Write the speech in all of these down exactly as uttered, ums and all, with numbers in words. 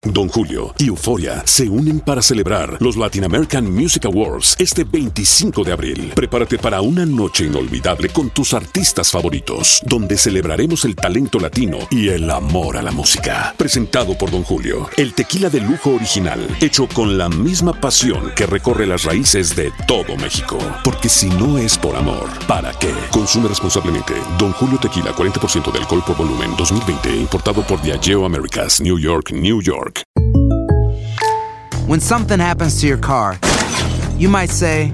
Don Julio y Euphoria se unen para celebrar los Latin American Music Awards este veinticinco de abril. Prepárate para una noche inolvidable con tus artistas favoritos, donde celebraremos el talento latino y el amor a la música. Presentado por Don Julio, el tequila de lujo original, hecho con la misma pasión que recorre las raíces de todo México. Porque si no es por amor, ¿para qué? Consume responsablemente. Don Julio Tequila, cuarenta por ciento de alcohol por volumen, dos mil veinte, importado por Diageo Americas, New York, New York. When something happens to your car, you might say,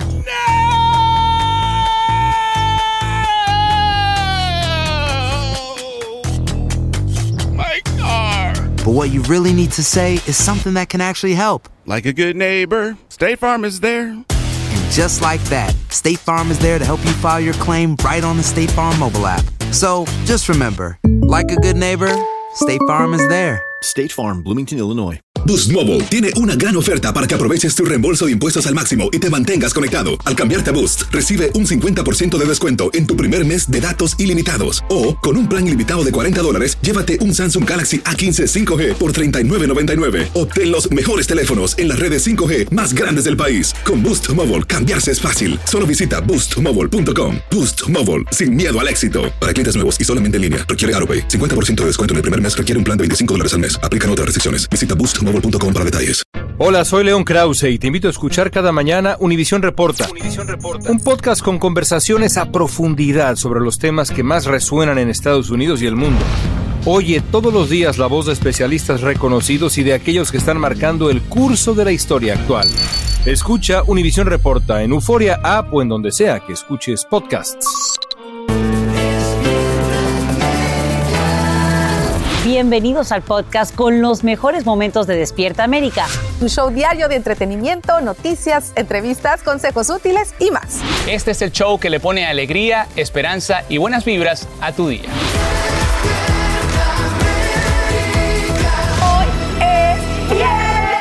My car! but what you really need to say is something that can actually help. Like a good neighbor, State Farm is there. And just like that, State Farm is there to help you file your claim right on the State Farm mobile app. So just remember, like a good neighbor, State Farm is there. State Farm, Bloomington, Illinois. Boost Mobile tiene una gran oferta para que aproveches tu reembolso de impuestos al máximo y te mantengas conectado. Al cambiarte a Boost, recibe un cincuenta por ciento de descuento en tu primer mes de datos ilimitados. O, con un plan ilimitado de cuarenta dólares, llévate un Samsung Galaxy A quince cinco G por treinta y nueve noventa y nueve. Obtén los mejores teléfonos en las redes cinco G más grandes del país. Con Boost Mobile, cambiarse es fácil. Solo visita boost mobile punto com. Boost Mobile, sin miedo al éxito. Para clientes nuevos y solamente en línea, requiere AutoPay. cincuenta por ciento de descuento en el primer mes requiere un plan de veinticinco dólares al mes. Aplican otras restricciones. Visita boost mobile punto com para detalles. Hola, soy León Krause y te invito a escuchar cada mañana Univisión Reporta, Univisión Reporta, un podcast con conversaciones a profundidad sobre los temas que más resuenan en Estados Unidos y el mundo. Oye todos los días la voz de especialistas reconocidos y de aquellos que están marcando el curso de la historia actual. Escucha Univisión Reporta en Euphoria App o en donde sea que escuches podcasts. Bienvenidos al podcast con los mejores momentos de Despierta América. Tu show diario de entretenimiento, noticias, entrevistas, consejos útiles y más. Este es el show que le pone alegría, esperanza y buenas vibras a tu día. Hoy es viernes.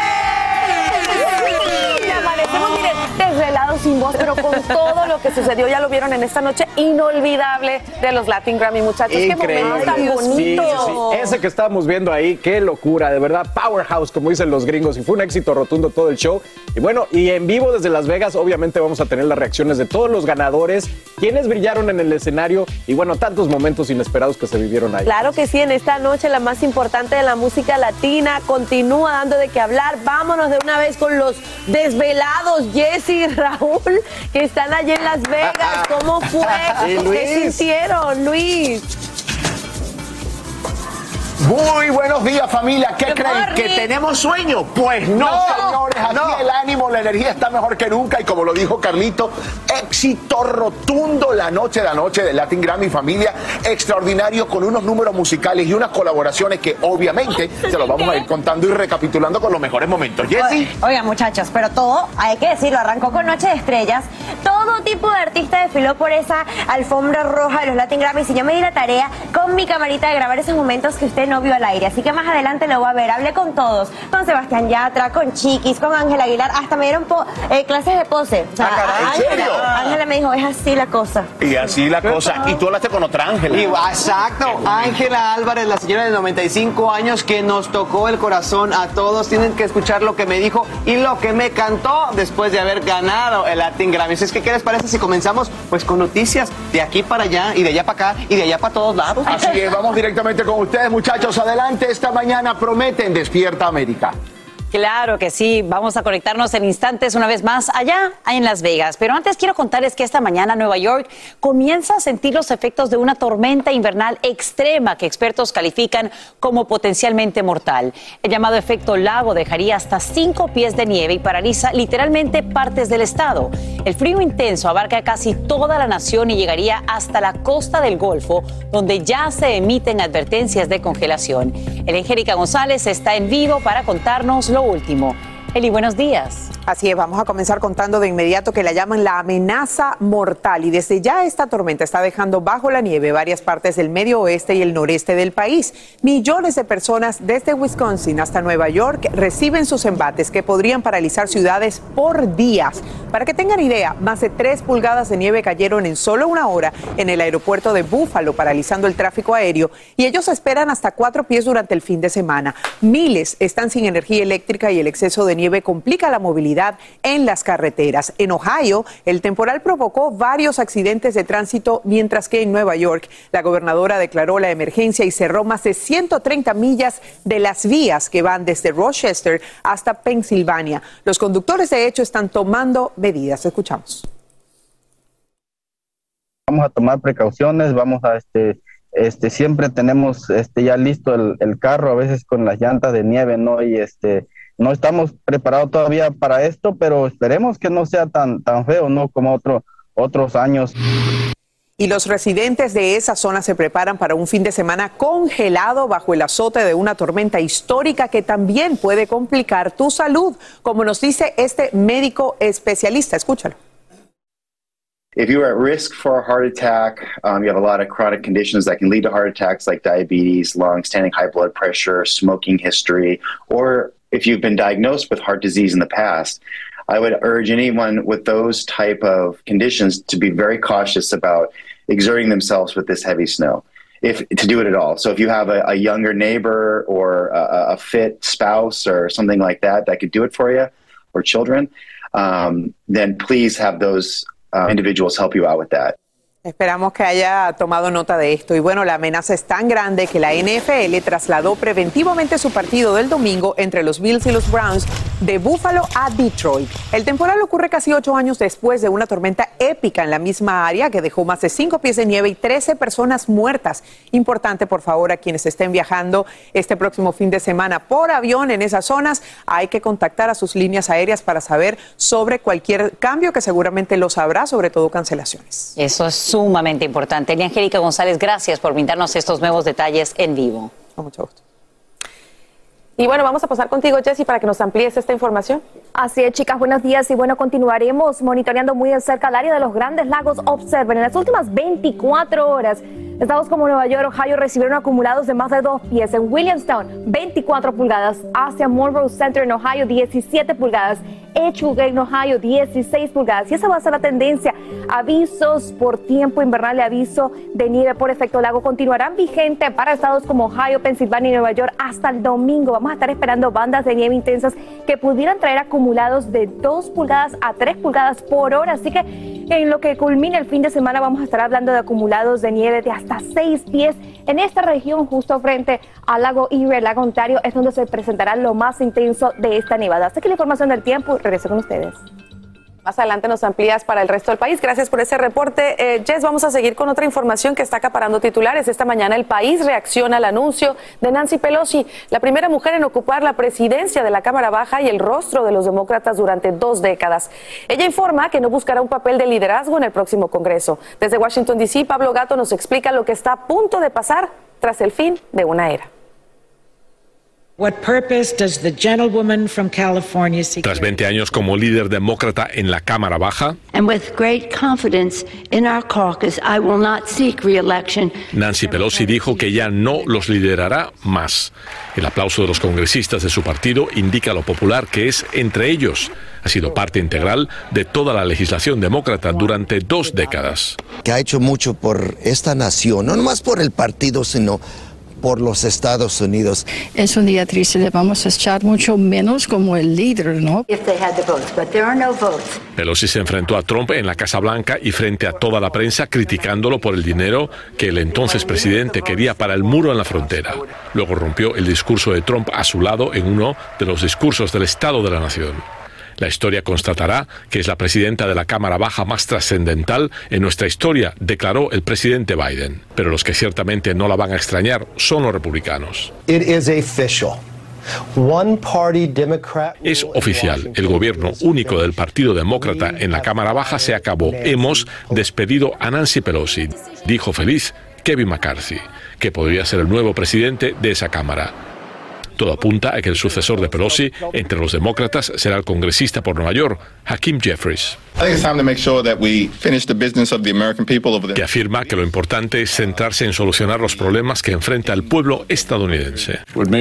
Y amanecemos, miren, desvelados sin voz, pero con todo lo que sucedió, ya lo vieron en esta noche inolvidable de los Latin Grammy, muchachos. Increíble. Qué momento tan bonito. Sí, sí, sí. Ese que estábamos viendo ahí, qué locura, de verdad, powerhouse, como dicen los gringos, y fue un éxito rotundo todo el show. Y bueno, y en vivo desde Las Vegas, obviamente vamos a tener las reacciones de todos los ganadores, quienes brillaron en el escenario y bueno, tantos momentos inesperados que se vivieron ahí. Claro que sí, en esta noche la más importante de la música latina continúa dando de qué hablar. Vámonos de una vez con los desvelados, Jessy y Raúl, que están allí en Las Vegas. ¿Cómo fue? ¿Qué sintieron, Luis? Muy buenos días, familia. ¿Qué Good creen? morning. ¿Que tenemos sueño? Pues no, No, señores. Aquí no. el ánimo, la energía está mejor que nunca. Y como lo dijo Carlito, éxito rotundo la noche de anoche de Latin Grammy, familia. Extraordinario, con unos números musicales y unas colaboraciones que obviamente se los vamos a ir contando y recapitulando con los mejores momentos. Jessy. Oigan, muchachos, pero todo, hay que decirlo, arrancó con Noche de Estrellas. Todo tipo de artista desfiló por esa alfombra roja de los Latin Grammys y yo me di la tarea con mi camarita de grabar esos momentos que usted no vio al aire. Así que más adelante lo voy a ver. Hablé con todos, con Sebastián Yatra, con Chiquis, con Ángela Aguilar, hasta me dieron po- eh, clases de pose. O sea, Ah, caray, ¿en Ángela, serio? Ángela me dijo, es así la cosa. Y así la cosa. Y tú hablaste con otra Ángela. Y- Exacto, Ángela Álvarez, la señora de noventa y cinco años que nos tocó el corazón a todos. Tienen que escuchar lo que me dijo y lo que me cantó después de haber ganado el Latin Grammy. Es que, ¿qué les parece si comenzamos pues con noticias de aquí para allá y de allá para acá y de allá para todos lados? Así es, vamos directamente con ustedes, muchachos. Adelante, esta mañana prometen Despierta América. Claro que sí, vamos a conectarnos en instantes una vez más allá en Las Vegas. Pero antes quiero contarles que esta mañana Nueva York comienza a sentir los efectos de una tormenta invernal extrema que expertos califican como potencialmente mortal. El llamado efecto lago dejaría hasta cinco pies de nieve y paraliza literalmente partes del estado. El frío intenso abarca casi toda la nación y llegaría hasta la costa del Golfo, donde ya se emiten advertencias de congelación. El Angélica González está en vivo para contarnos lo último. Eli, buenos días. Así es, vamos a comenzar contando de inmediato que la llaman la amenaza mortal y desde ya esta tormenta está dejando bajo la nieve varias partes del medio oeste y el noreste del país. Millones de personas desde Wisconsin hasta Nueva York reciben sus embates que podrían paralizar ciudades por días. Para que tengan idea, más de tres pulgadas de nieve cayeron en solo una hora en el aeropuerto de Buffalo, paralizando el tráfico aéreo, y ellos esperan hasta cuatro pies durante el fin de semana. Miles están sin energía eléctrica y el exceso de nieve complica la movilidad en las carreteras. En Ohio, el temporal provocó varios accidentes de tránsito, mientras que en Nueva York, la gobernadora declaró la emergencia y cerró más de ciento treinta millas de las vías que van desde Rochester hasta Pensilvania. Los conductores, de hecho, están tomando medidas. Escuchamos. Vamos a tomar precauciones, vamos a este este siempre tenemos este ya listo el, el carro, a veces con las llantas de nieve, ¿no? Y este no estamos preparados todavía para esto, pero esperemos que no sea tan tan feo, ¿no? Como otro, otros años. Y los residentes de esa zona se preparan para un fin de semana congelado bajo el azote de una tormenta histórica que también puede complicar tu salud, como nos dice este médico especialista. Escúchalo. If you are at risk for a heart attack, um, you have a lot of chronic conditions that can lead to heart attacks like diabetes, long-standing high blood pressure, smoking history, or if you've been diagnosed with heart disease in the past, I would urge anyone with those type of conditions to be very cautious about exerting themselves with this heavy snow, if to do it at all. So if you have a, a younger neighbor or a, a fit spouse or something like that that could do it for you, or children, um, then please have those Uh, individuals help you out with that. Esperamos que haya tomado nota de esto. Y bueno, la amenaza es tan grande que la N F L trasladó preventivamente su partido del domingo entre los Bills y los Browns de Buffalo a Detroit. El temporal ocurre casi ocho años después de una tormenta épica en la misma área que dejó más de cinco pies de nieve y trece personas muertas. Importante, por favor, a quienes estén viajando este próximo fin de semana por avión en esas zonas, hay que contactar a sus líneas aéreas para saber sobre cualquier cambio, que seguramente lo sabrá, sobre todo cancelaciones. Eso es sumamente importante. Y Angélica González, gracias por brindarnos estos nuevos detalles en vivo. Con mucho gusto. Y bueno, vamos a pasar contigo, Jessy, para que nos amplíes esta información. Así es, chicas, buenos días. Y bueno, continuaremos monitoreando muy de cerca el área de los Grandes Lagos. Observen, en las últimas veinticuatro horas, estados como Nueva York, Ohio recibieron acumulados de más de dos pies. En Williamstown, veinticuatro pulgadas. Hacia Monroe Center en Ohio, diecisiete pulgadas. Echuga en Ohio, dieciséis pulgadas. Y esa va a ser la tendencia. Avisos por tiempo invernal y aviso de nieve por efecto lago continuarán vigentes para estados como Ohio, Pensilvania y Nueva York hasta el domingo. Vamos a estar esperando bandas de nieve intensas que pudieran traer acumulados de dos pulgadas a tres pulgadas por hora. Así que en lo que culmina el fin de semana vamos a estar hablando de acumulados de nieve de hasta seis pies. En esta región, justo frente al lago Erie, el lago Ontario, es donde se presentará lo más intenso de esta nevada. Hasta que la información del tiempo, regreso con ustedes. Más adelante nos amplías para el resto del país. Gracias por ese reporte. Eh, Jess, vamos a seguir con otra información que está acaparando titulares. Esta mañana el país reacciona al anuncio de Nancy Pelosi, la primera mujer en ocupar la presidencia de la Cámara Baja y el rostro de los demócratas durante dos décadas. Ella informa que no buscará un papel de liderazgo en el próximo Congreso. Desde Washington, D C, Pablo Gato nos explica lo que está a punto de pasar tras el fin de una era. Tras veinte años como líder demócrata en la Cámara Baja, Nancy Pelosi dijo que ya no los liderará más. El aplauso de los congresistas de su partido indica lo popular que es entre ellos. Ha sido parte integral de toda la legislación demócrata durante dos décadas. Que ha hecho mucho por esta nación, no nomás por el partido, sino por los Estados Unidos. Es un día triste, le vamos a echar mucho menos como el líder, ¿no? Pelosi se enfrentó a Trump en la Casa Blanca y frente a toda la prensa criticándolo por el dinero que el entonces presidente quería para el muro en la frontera. Luego rompió el discurso de Trump a su lado en uno de los discursos del Estado de la Nación. La historia constatará que es la presidenta de la Cámara Baja más trascendental en nuestra historia, declaró el presidente Biden. Pero los que ciertamente no la van a extrañar son los republicanos. It is official. One party Democrat... Es oficial. El gobierno único del Partido Demócrata en la Cámara Baja se acabó. Hemos despedido a Nancy Pelosi, dijo feliz Kevin McCarthy, que podría ser el nuevo presidente de esa Cámara. Todo apunta a que el sucesor de Pelosi entre los demócratas será el congresista por Nueva York, Hakeem Jeffries, que afirma que lo importante es centrarse en solucionar los problemas que enfrenta el pueblo estadounidense.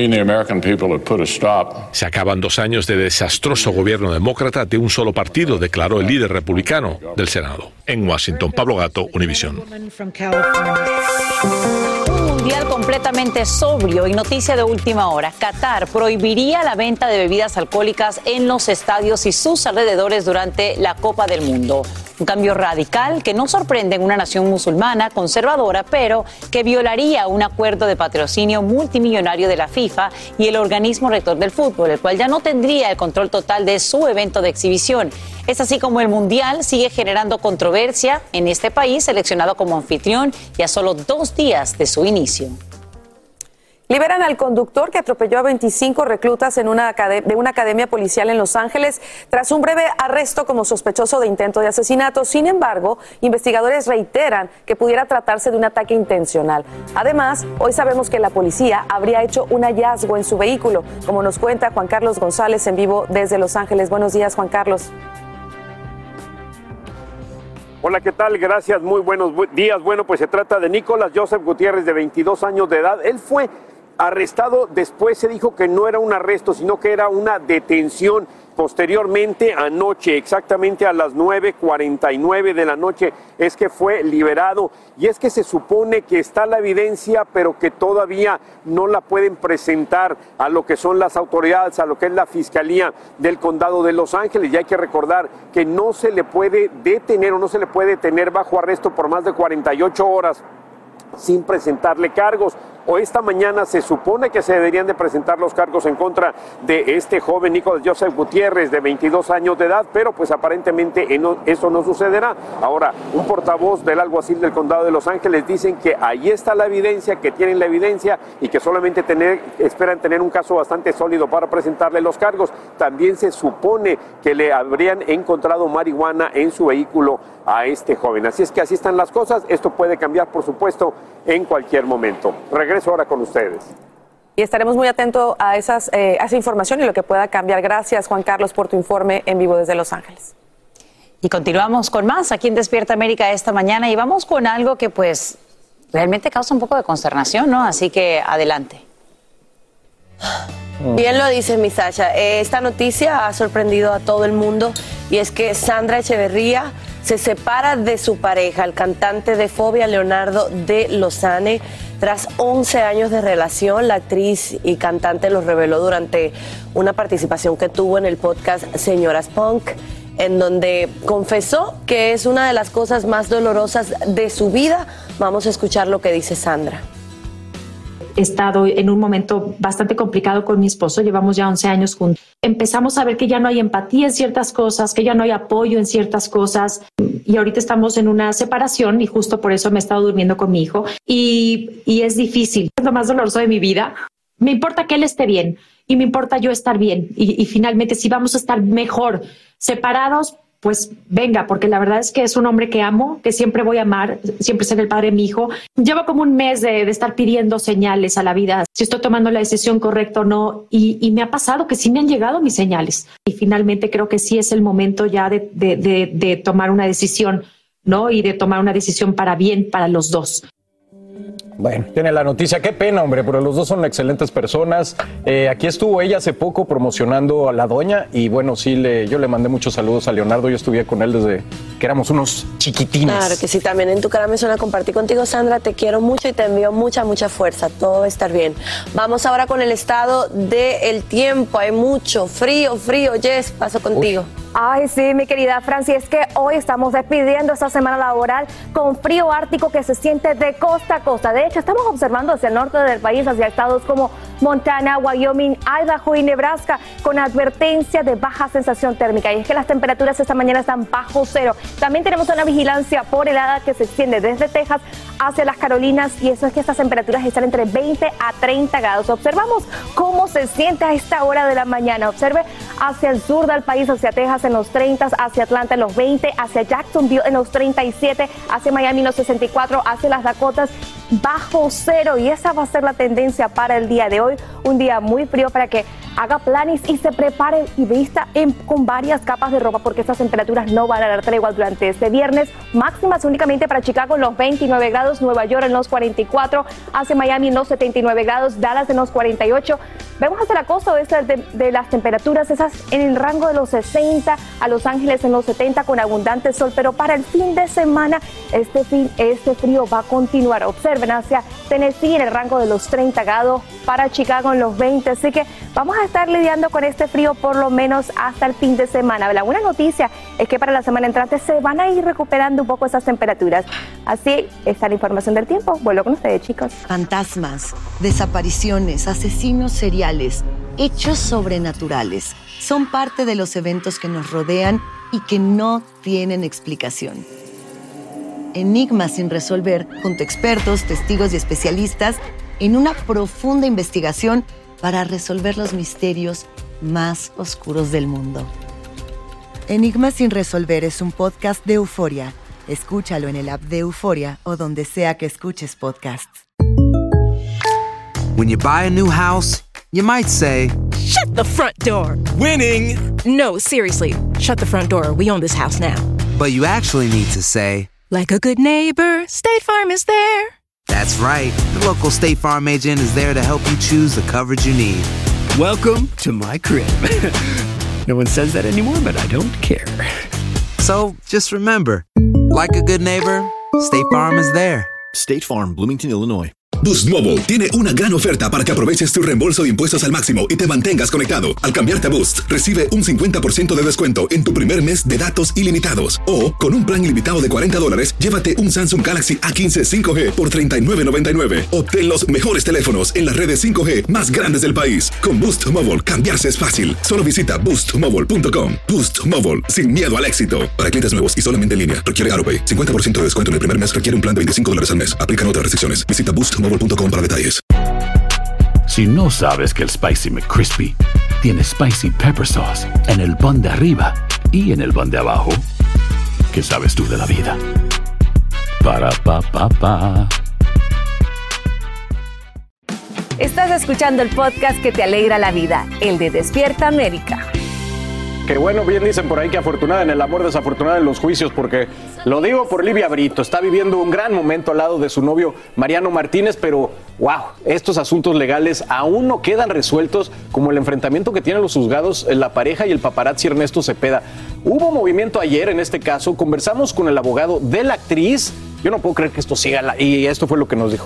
Se acaban dos años de desastroso gobierno demócrata de un solo partido, declaró el líder republicano del Senado. En Washington, Pablo Gato, Univisión. Un mundial completamente sobrio y noticia de última hora. Qatar prohibiría la venta de bebidas alcohólicas en los estadios y sus alrededores durante la Copa del Mundo. Un cambio radical que no sorprende en una nación musulmana conservadora, pero que violaría un acuerdo de patrocinio multimillonario de la FIFA y el organismo rector del fútbol, el cual ya no tendría el control total de su evento de exhibición. Es así como el mundial sigue generando controversia en este país, seleccionado como anfitrión y a solo dos días de su inicio. Liberan al conductor que atropelló a veinticinco reclutas en una de una academia policial en Los Ángeles tras un breve arresto como sospechoso de intento de asesinato. Sin embargo, investigadores reiteran que pudiera tratarse de un ataque intencional. Además, hoy sabemos que la policía habría hecho un hallazgo en su vehículo, como nos cuenta Juan Carlos González en vivo desde Los Ángeles. Buenos días, Juan Carlos. Hola, ¿qué tal? Gracias, muy buenos días. Bueno, pues se trata de Nicolás Joseph Gutiérrez, de veintidós años de edad. Él fue arrestado, después se dijo que no era un arresto, sino que era una detención. Posteriormente, anoche, exactamente a las nueve cuarenta y nueve de la noche, es que fue liberado. Y es que se supone que está la evidencia, pero que todavía no la pueden presentar a lo que son las autoridades, a lo que es la Fiscalía del Condado de Los Ángeles. Y hay que recordar que no se le puede detener o no se le puede tener bajo arresto por más de cuarenta y ocho horas sin presentarle cargos. O esta mañana se supone que se deberían de presentar los cargos en contra de este joven Nicolás Joseph Gutiérrez, de veintidós años de edad, pero pues aparentemente eso no sucederá. Ahora, un portavoz del alguacil del Condado de Los Ángeles dicen que ahí está la evidencia, que tienen la evidencia y que solamente tener, esperan tener un caso bastante sólido para presentarle los cargos. También se supone que le habrían encontrado marihuana en su vehículo a este joven. Así es que así están las cosas. Esto puede cambiar, por supuesto, en cualquier momento. Regreso ahora con ustedes. Y estaremos muy atentos a, esas, eh, a esa información y lo que pueda cambiar. Gracias, Juan Carlos, por tu informe en vivo desde Los Ángeles. Y continuamos con más aquí en Despierta América esta mañana y vamos con algo que pues realmente causa un poco de consternación, ¿no? Así que adelante. Bien lo dice mi Sasha. Esta noticia ha sorprendido a todo el mundo y es que Sandra Echeverría se separa de su pareja, el cantante de Fobia, Leonardo de Lozane. Tras once años de relación, la actriz y cantante lo reveló durante una participación que tuvo en el podcast Señoras Punk, en donde confesó que es una de las cosas más dolorosas de su vida. Vamos a escuchar lo que dice Sandra. He estado en un momento bastante complicado con mi esposo, llevamos ya once años juntos. Empezamos a ver que ya no hay empatía en ciertas cosas, que ya no hay apoyo en ciertas cosas y ahorita estamos en una separación y justo por eso me he estado durmiendo con mi hijo y, y es difícil, es lo más doloroso de mi vida. Me importa que él esté bien y me importa yo estar bien y, y finalmente si vamos a estar mejor separados, pues venga, porque la verdad es que es un hombre que amo, que siempre voy a amar, siempre será el padre de mi hijo. Llevo como un mes de, de estar pidiendo señales a la vida, si estoy tomando la decisión correcta o no, y, y me ha pasado que sí me han llegado mis señales. Y finalmente creo que sí es el momento ya de, de, de, de tomar una decisión, ¿no? Y de tomar una decisión para bien, para los dos. Bueno, tiene la noticia. Qué pena, hombre, pero los dos son excelentes personas. Eh, aquí estuvo ella hace poco promocionando a la doña y bueno, sí, le, yo le mandé muchos saludos a Leonardo. Yo estuve con él desde que éramos unos chiquitines. Claro que sí, también en tu cara me suena compartir contigo, Sandra. Te quiero mucho y te envío mucha, mucha fuerza. Todo va a estar bien. Vamos ahora con el estado del tiempo. Hay mucho frío, frío. Jess, paso contigo. Uy. Ay, sí, mi querida Francia, es que hoy estamos despidiendo esta semana laboral con frío ártico que se siente de costa a costa. De hecho, estamos observando hacia el norte del país, hacia estados como Montana, Wyoming, Idaho y Nebraska, con advertencia de baja sensación térmica. Y es que las temperaturas esta mañana están bajo cero. También tenemos una vigilancia por helada que se extiende desde Texas hacia las Carolinas, y eso es que estas temperaturas están entre veinte a treinta grados. Observamos cómo se siente a esta hora de la mañana. Observe hacia el sur del país, hacia Texas en los treinta, hacia Atlanta en los veinte, hacia Jacksonville en los treinta y siete, hacia Miami en los sesenta y cuatro, hacia las Dakotas bajo cero, y esa va a ser la tendencia para el día de hoy. Un día muy frío para que haga planes y se prepare y vista en, con varias capas de ropa, porque estas temperaturas no van a dar tregua durante este viernes. Máximas únicamente para Chicago en los veintinueve grados, Nueva York en los cuarenta y cuatro, hacia Miami en los setenta y nueve grados, Dallas en los cuarenta y ocho. Vemos hacia la costa oeste de, de las temperaturas, esas en el rango de los sesenta, a Los Ángeles en los setenta con abundante sol, pero para el fin de semana este, fin, este frío va a continuar. Observen hacia Tennessee en el rango de los treinta grados, para Chicago en los veinte, así que vamos a estar lidiando con este frío por lo menos hasta el fin de semana. La buena noticia es que para la semana entrante se van a ir recuperando un poco esas temperaturas. Así está la información del tiempo. Vuelvo con ustedes, chicos. Fantasmas, desapariciones, asesinos seriales, hechos sobrenaturales son parte de los eventos que nos rodean y que no tienen explicación. Enigmas sin resolver, junto a expertos, testigos y especialistas, en una profunda investigación para resolver los misterios más oscuros del mundo. Enigmas sin resolver es un podcast de Euforia. Escúchalo en el app de Euforia o donde sea que escuches podcasts. When you buy a new house, you might say, "Shut the front door." Winning! No, seriously. Shut the front door. We own this house now. But you actually need to say, like a good neighbor, State Farm is there. That's right. The local State Farm agent is there to help you choose the coverage you need. Welcome to my crib. No one says that anymore, but I don't care. So just remember, like a good neighbor, State Farm is there. State Farm, Bloomington, Illinois. Boost Mobile tiene una gran oferta para que aproveches tu reembolso de impuestos al máximo y te mantengas conectado. Al cambiarte a Boost, recibe un cincuenta por ciento de descuento en tu primer mes de datos ilimitados. O, con un plan ilimitado de cuarenta dólares, llévate un Samsung Galaxy A quince cinco G por treinta y nueve noventa y nueve. Obtén los mejores teléfonos en las redes cinco G más grandes del país. Con Boost Mobile, cambiarse es fácil. Solo visita boost mobile punto com. Boost Mobile, sin miedo al éxito. Para clientes nuevos y solamente en línea, requiere AutoPay. cincuenta por ciento de descuento en el primer mes requiere un plan de veinticinco dólares al mes. Aplican otras restricciones. Visita boost mobile punto com para detalles. Si no sabes que el Spicy McCrispy tiene Spicy Pepper Sauce en el pan de arriba y en el pan de abajo, ¿qué sabes tú de la vida? Para, pa, pa, pa. Estás escuchando el podcast que te alegra la vida, el de Despierta América. Que bueno, bien dicen por ahí que afortunada en el amor, desafortunada en los juicios, porque lo digo por Livia Brito, está viviendo un gran momento al lado de su novio Mariano Martínez, pero wow, estos asuntos legales aún no quedan resueltos, como el enfrentamiento que tienen los juzgados la pareja y el paparazzi Ernesto Cepeda. Hubo movimiento ayer en este caso, conversamos con el abogado de la actriz, yo no puedo creer que esto siga, la... y esto fue lo que nos dijo.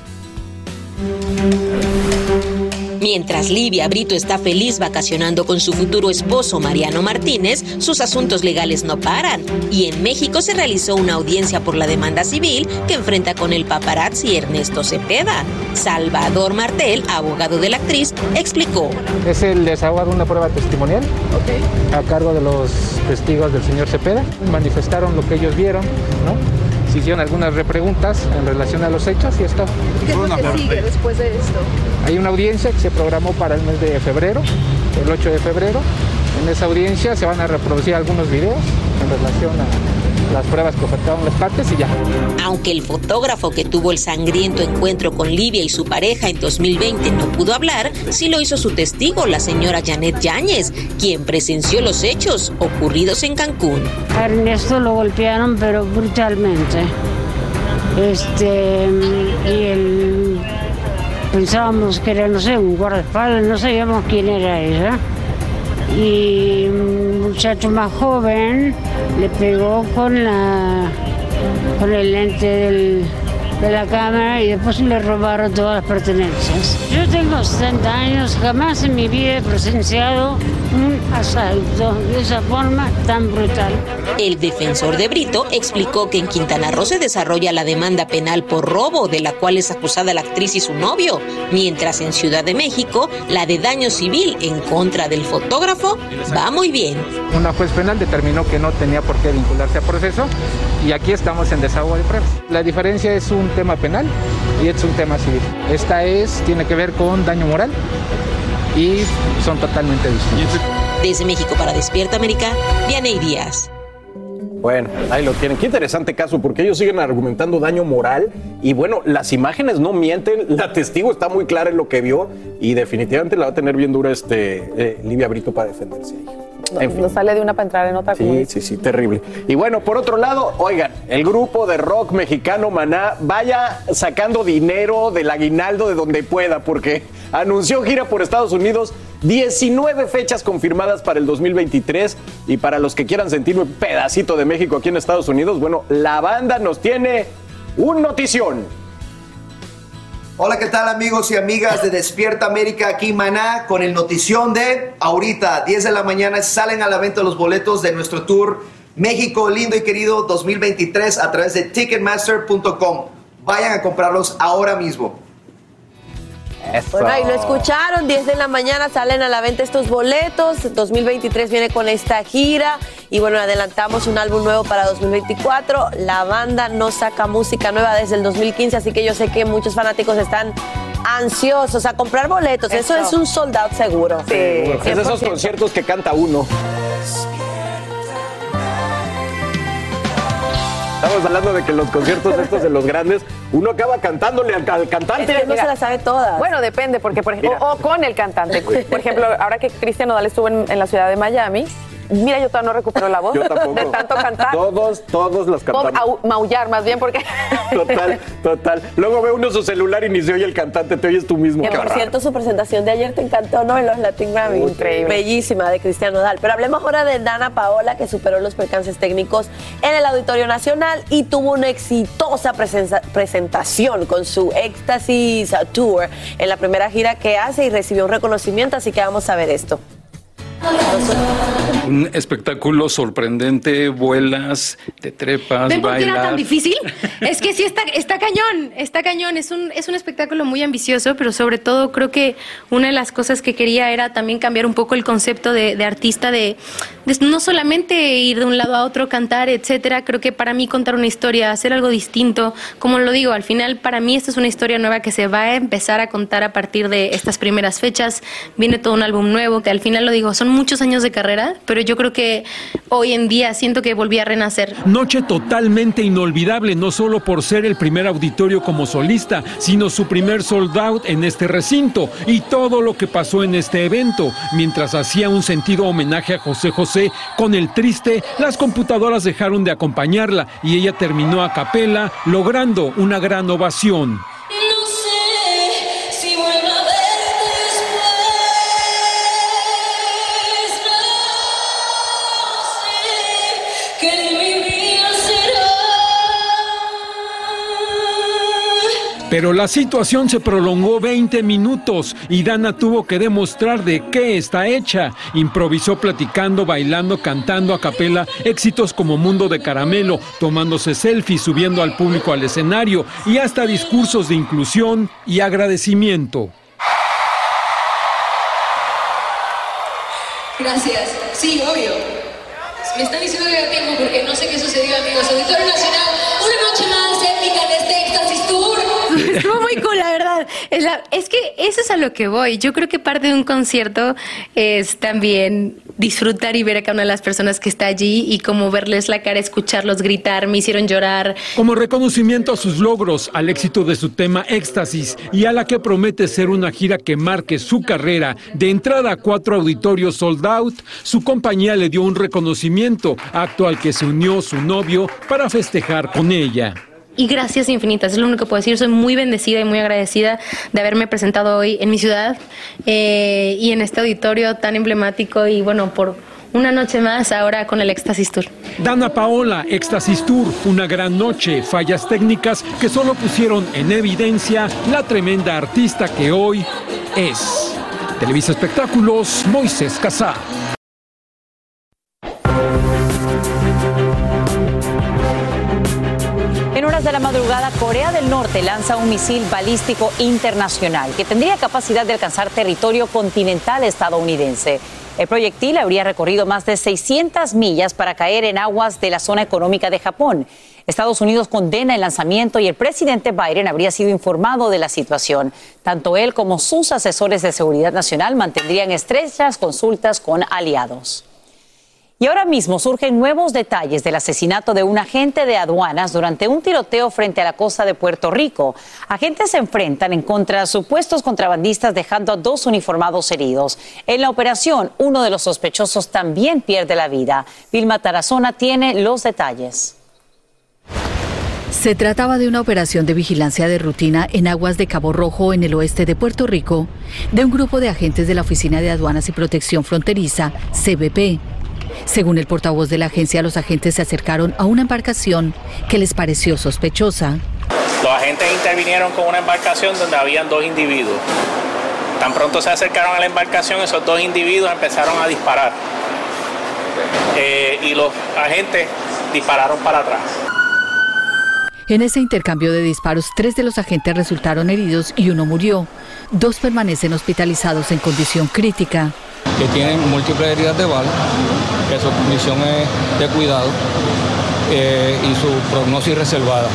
Mientras Livia Brito está feliz vacacionando con su futuro esposo Mariano Martínez, sus asuntos legales no paran. Y en México se realizó una audiencia por la demanda civil que enfrenta con el paparazzi Ernesto Cepeda. Salvador Martel, abogado de la actriz, explicó. Es el desahogo de una prueba testimonial, okay, a cargo de los testigos del señor Cepeda. Manifestaron lo que ellos vieron, ¿no? Se hicieron algunas repreguntas en relación a los hechos y esto. ¿Qué es lo que sigue después de esto? Hay una audiencia que se programó para el mes de febrero, el ocho de febrero. En esa audiencia se van a reproducir algunos videos en relación a las pruebas que ofertaron las partes y ya. Aunque el fotógrafo que tuvo el sangriento encuentro con Livia y su pareja en dos mil veinte no pudo hablar, sí lo hizo su testigo, la señora Janet Yáñez, quien presenció los hechos ocurridos en Cancún. A Ernesto lo golpearon, pero brutalmente. Este, y él, pensábamos que era, no sé, un guardaespaldas, no sabíamos quién era ella. Y un muchacho más joven le pegó con la con el lente del, de la cámara y después le robaron todas las pertenencias. Yo tengo setenta años, jamás en mi vida he presenciado un asalto de esa forma tan brutal. El defensor de Brito explicó que en Quintana Roo se desarrolla la demanda penal por robo, de la cual es acusada la actriz y su novio, mientras en Ciudad de México la de daño civil en contra del fotógrafo va muy bien. Una juez penal determinó que no tenía por qué vincularse a proceso y aquí estamos en desahogo de pruebas. La diferencia es un tema penal y es un tema civil. Esta es, tiene que ver con daño moral y son totalmente distintos. Desde México para Despierta América, Vianey Díaz. Bueno, ahí lo tienen. Qué interesante caso, porque ellos siguen argumentando daño moral y bueno, las imágenes no mienten, la testigo está muy clara en lo que vio y definitivamente la va a tener bien dura este eh, Livia Brito para defenderse ahí. No, en fin. No sale de una para entrar en otra. Sí, sí, sí, terrible. Y bueno, por otro lado, oigan, el grupo de rock mexicano Maná vaya sacando dinero del aguinaldo de donde pueda, porque anunció gira por Estados Unidos, diecinueve fechas confirmadas para el dos mil veintitrés, y para los que quieran sentir un pedacito de México aquí en Estados Unidos, bueno, la banda nos tiene un notición. Hola, ¿qué tal amigos y amigas de Despierta América? Aquí Maná con el notición de ahorita, diez de la mañana, salen a la venta los boletos de nuestro tour México lindo y querido dos mil veintitrés a través de ticketmaster punto com. Vayan a comprarlos ahora mismo. Eso. Bueno, ahí lo escucharon, diez de la mañana salen a la venta estos boletos, dos mil veintitrés viene con esta gira y bueno, adelantamos un álbum nuevo para dos mil veinticuatro, la banda no saca música nueva desde el dos mil quince, así que yo sé que muchos fanáticos están ansiosos a comprar boletos, eso, eso es un sold out seguro. Sí, es de esos conciertos que canta uno. Estamos hablando de que los conciertos estos de los grandes, uno acaba cantándole al, al cantante. Es que no Mira, se la sabe todas. Bueno, depende, porque por ejemplo, o, o con el cantante. Por ejemplo, ahora que Cristian Nodal estuvo en, en la ciudad de Miami, mira, yo todavía no recupero la voz yo tampoco. de tanto cantar. Todos, todos las cantamos. Au, maullar más bien, porque... Total, total. Luego ve uno su celular y ni se oye el cantante, te oyes tú mismo. Que por raro. cierto, su presentación de ayer te encantó, ¿no? En los Latin Grammy. Increíble. Bellísima, de Cristian Nodal. Pero hablemos ahora de Dana Paola, que superó los percances técnicos en el Auditorio Nacional y tuvo una exitosa presen- presentación con su Éxtasis Tour en la primera gira que hace y recibió un reconocimiento, así que vamos a ver esto. Un espectáculo sorprendente, vuelas, te trepas, ¿Ven por qué bailas. era tan difícil? Es que sí, está, está cañón, está cañón. Es un, es un espectáculo muy ambicioso, pero sobre todo creo que una de las cosas que quería era también cambiar un poco el concepto de, de artista, de, de no solamente ir de un lado a otro, cantar, etcétera. Creo que para mí contar una historia, hacer algo distinto, como lo digo, al final para mí esta es una historia nueva que se va a empezar a contar a partir de estas primeras fechas. Viene todo un álbum nuevo, que al final lo digo, son muchos años de carrera, pero yo creo que hoy en día siento que volví a renacer. Noche totalmente inolvidable, no solo por ser el primer auditorio como solista, sino su primer sold out en este recinto y todo lo que pasó en este evento. Mientras hacía un sentido homenaje a José José con el triste, las computadoras dejaron de acompañarla y ella terminó a capela, logrando una gran ovación. Pero la situación se prolongó veinte minutos y Dana tuvo que demostrar de qué está hecha. Improvisó platicando, bailando, cantando a capela éxitos como Mundo de Caramelo, tomándose selfies, subiendo al público al escenario y hasta discursos de inclusión y agradecimiento. Gracias. Sí, obvio. Me están diciendo que da tiempo porque no sé qué sucedió, amigos. Auditorio Nacional, una noche más épica de este Éxtasis Tour. Estuvo muy cool, la verdad. Es, la, es que eso es a lo que voy. Yo creo que parte de un concierto es también disfrutar y ver a cada una de las personas que está allí y como verles la cara, escucharlos gritar, me hicieron llorar. Como reconocimiento a sus logros, al éxito de su tema Éxtasis y a la que promete ser una gira que marque su carrera de entrada a cuatro auditorios sold out, su compañía le dio un reconocimiento, acto al que se unió su novio para festejar con ella. Y gracias infinitas, es lo único que puedo decir. Soy muy bendecida y muy agradecida de haberme presentado hoy en mi ciudad eh, y en este auditorio tan emblemático y bueno, por una noche más ahora con el Éxtasis Tour. Dana Paola, Éxtasis Tour, una gran noche, fallas técnicas que solo pusieron en evidencia la tremenda artista que hoy es. Televisa Espectáculos, Moisés Casá. En horas de la madrugada, Corea del Norte lanza un misil balístico internacional que tendría capacidad de alcanzar territorio continental estadounidense. El proyectil habría recorrido más de seiscientas millas para caer en aguas de la zona económica de Japón. Estados Unidos condena el lanzamiento y el presidente Biden habría sido informado de la situación. Tanto él como sus asesores de seguridad nacional mantendrían estrechas consultas con aliados. Y ahora mismo surgen nuevos detalles del asesinato de un agente de aduanas durante un tiroteo frente a la costa de Puerto Rico. Agentes se enfrentan en contra de supuestos contrabandistas, dejando a dos uniformados heridos. En la operación, uno de los sospechosos también pierde la vida. Vilma Tarazona tiene los detalles. Se trataba de una operación de vigilancia de rutina en aguas de Cabo Rojo, en el oeste de Puerto Rico, de un grupo de agentes de la Oficina de Aduanas y Protección Fronteriza, C B P. Según el portavoz de la agencia, los agentes se acercaron a una embarcación que les pareció sospechosa. Los agentes intervinieron con una embarcación donde habían dos individuos. Tan pronto se acercaron a la embarcación, esos dos individuos empezaron a disparar. Eh, y los agentes dispararon para atrás. En ese intercambio de disparos, tres de los agentes resultaron heridos y uno murió. Dos permanecen hospitalizados en condición crítica. Que tienen múltiples heridas de bala, que su condición es de cuidado eh, y su prognosis reservada.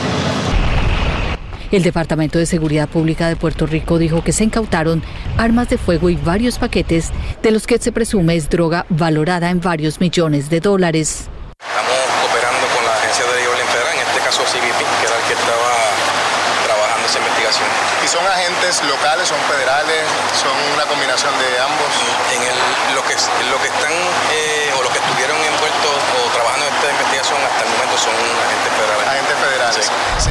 El Departamento de Seguridad Pública de Puerto Rico dijo que se incautaron armas de fuego y varios paquetes de los que se presume es droga valorada en varios millones de dólares. Estamos cooperando con la agencia de Orden Federal, en este caso C B P, que era el que estaba trabajando esa investigación. ¿Y son agentes locales, son federales, son una combinación de ambos? En el, lo, que, lo que están eh, o los que estuvieron envueltos o trabajando en esta investigación hasta el momento son agentes federales. Agentes federales. Sí. Sí.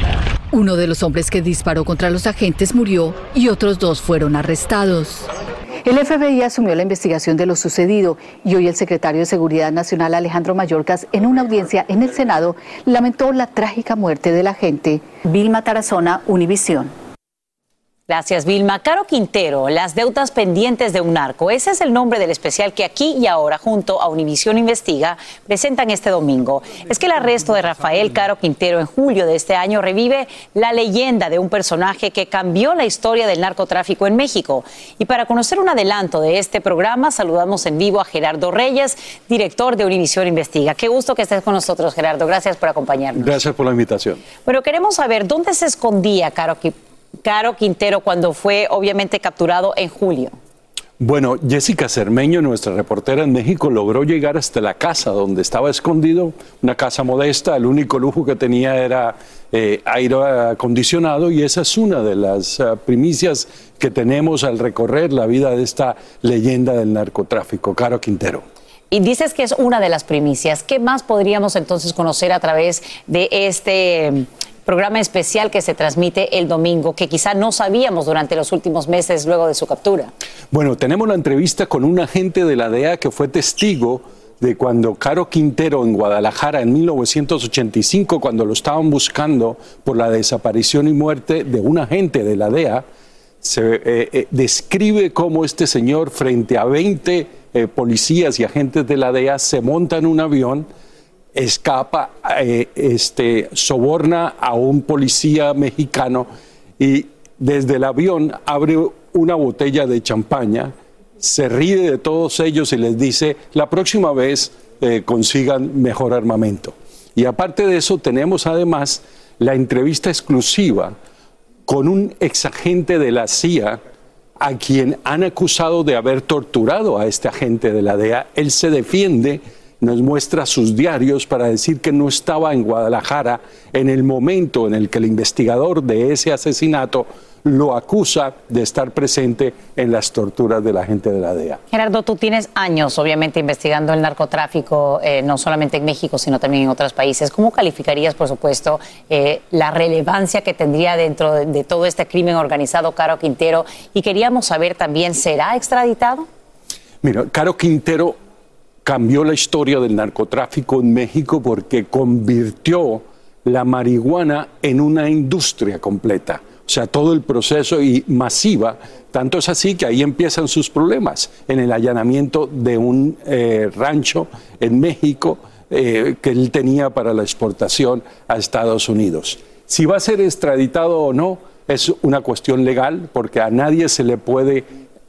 Uno de los hombres que disparó contra los agentes murió y otros dos fueron arrestados. El F B I asumió la investigación de lo sucedido y hoy el secretario de Seguridad Nacional, Alejandro Mayorkas, en una audiencia en el Senado, lamentó la trágica muerte del agente. Vilma Tarazona, Univisión. Gracias, Vilma. Caro Quintero, las deudas pendientes de un narco. Ese es el nombre del especial que Aquí y Ahora, junto a Univisión Investiga, presentan este domingo. Es que el arresto de Rafael Caro Quintero en julio de este año revive la leyenda de un personaje que cambió la historia del narcotráfico en México. Y para conocer un adelanto de este programa, saludamos en vivo a Gerardo Reyes, director de Univisión Investiga. Qué gusto que estés con nosotros, Gerardo. Gracias por acompañarnos. Gracias por la invitación. Bueno, queremos saber dónde se escondía Caro Quintero. Caro Quintero cuando fue obviamente capturado en julio. Bueno, Jessica Cermeño, nuestra reportera en México, logró llegar hasta la casa donde estaba escondido, una casa modesta, el único lujo que tenía era eh, aire acondicionado, y esa es una de las uh, primicias que tenemos al recorrer la vida de esta leyenda del narcotráfico, Caro Quintero. Y dices que es una de las primicias. ¿Qué más podríamos entonces conocer a través de este programa especial que se transmite el domingo, que quizá no sabíamos durante los últimos meses luego de su captura? Bueno, tenemos la entrevista con un agente de la D E A que fue testigo de cuando Caro Quintero en Guadalajara en mil novecientos ochenta y cinco, cuando lo estaban buscando por la desaparición y muerte de un agente de la D E A, se eh, eh, describe cómo este señor frente a veinte eh, policías y agentes de la D E A se monta en un avión, escapa, eh, este, soborna a un policía mexicano y desde el avión abre una botella de champaña, se ríe de todos ellos y les dice, la próxima vez eh, consigan mejor armamento. Y aparte de eso tenemos además la entrevista exclusiva con un exagente de la C I A a quien han acusado de haber torturado a este agente de la D E A. Él se defiende, nos muestra sus diarios para decir que no estaba en Guadalajara en el momento en el que el investigador de ese asesinato lo acusa de estar presente en las torturas del agente de la D E A. Gerardo, tú tienes años, obviamente, investigando el narcotráfico, eh, no solamente en México, sino también en otros países. ¿Cómo calificarías, por supuesto, eh, la relevancia que tendría dentro de, de todo este crimen organizado Caro Quintero? Y queríamos saber también, ¿será extraditado? Mira, Caro Quintero cambió la historia del narcotráfico en México porque convirtió la marihuana en una industria completa. O sea, todo el proceso y masiva, tanto es así que ahí empiezan sus problemas, en el allanamiento de un eh, rancho en México eh, que él tenía para la exportación a Estados Unidos. Si va a ser extraditado o no, es una cuestión legal, porque a nadie se le puede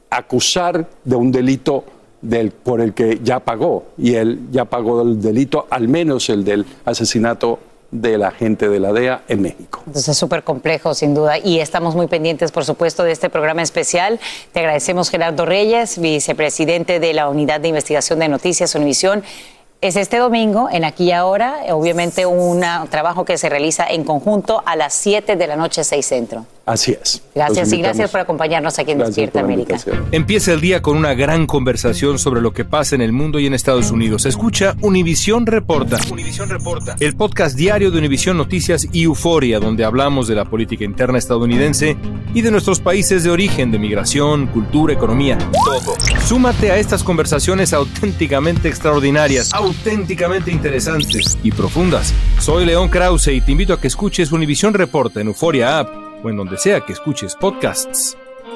acusar de un delito del, por el que ya pagó, y él ya pagó el delito, al menos el del asesinato de la gente de la D E A en México. Entonces es súper complejo, sin duda, y estamos muy pendientes, por supuesto, de este programa especial. Te agradecemos, Gerardo Reyes, vicepresidente de la Unidad de Investigación de Noticias Univisión. Es este domingo, en Aquí y Ahora, obviamente un trabajo que se realiza en conjunto a las siete de la noche, seis Centro. Así es. Gracias y gracias por acompañarnos aquí en Despierta América. Empieza el día con una gran conversación sobre lo que pasa en el mundo y en Estados Unidos. Escucha Univisión Reporta. Univisión Reporta. El podcast diario de Univisión Noticias y Euforia, donde hablamos de la política interna estadounidense y de nuestros países de origen, de migración, cultura, economía, todo. Súmate a estas conversaciones auténticamente extraordinarias, auténticamente interesantes y profundas. Soy León Krause y te invito a que escuches Univisión Reporta en Euforia App o en donde sea que escuches podcasts.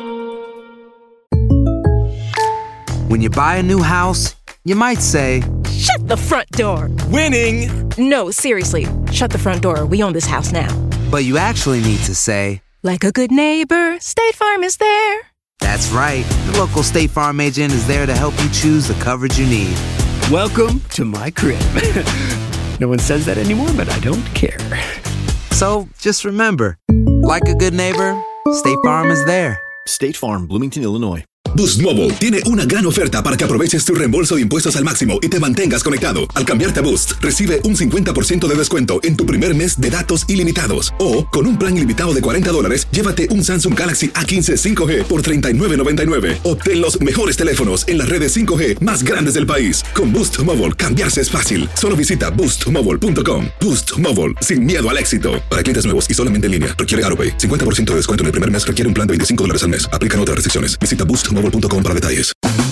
When you buy a new house, you might say, "Shut the front door." Winning! No, seriously, shut the front door. We own this house now. But you actually need to say, like a good neighbor, State Farm is there. That's right. The local State Farm agent is there to help you choose the coverage you need. Welcome to my crib. No one says that anymore, but I don't care. So just remember, like a good neighbor, State Farm is there. State Farm, Bloomington, Illinois. Boost Mobile tiene una gran oferta para que aproveches tu reembolso de impuestos al máximo y te mantengas conectado. Al cambiarte a Boost, recibe un cincuenta por ciento de descuento en tu primer mes de datos ilimitados. O, con un plan ilimitado de cuarenta dólares, llévate un Samsung Galaxy A quince cinco G por treinta y nueve noventa y nueve. Obtén los mejores teléfonos en las redes cinco G más grandes del país. Con Boost Mobile, cambiarse es fácil. Solo visita boost mobile punto com. Boost Mobile, sin miedo al éxito. Para clientes nuevos y solamente en línea, requiere AutoPay. cincuenta por ciento de descuento en el primer mes, requiere un plan de veinticinco dólares al mes. Aplican otras restricciones. Visita boost mobile punto com para detalles.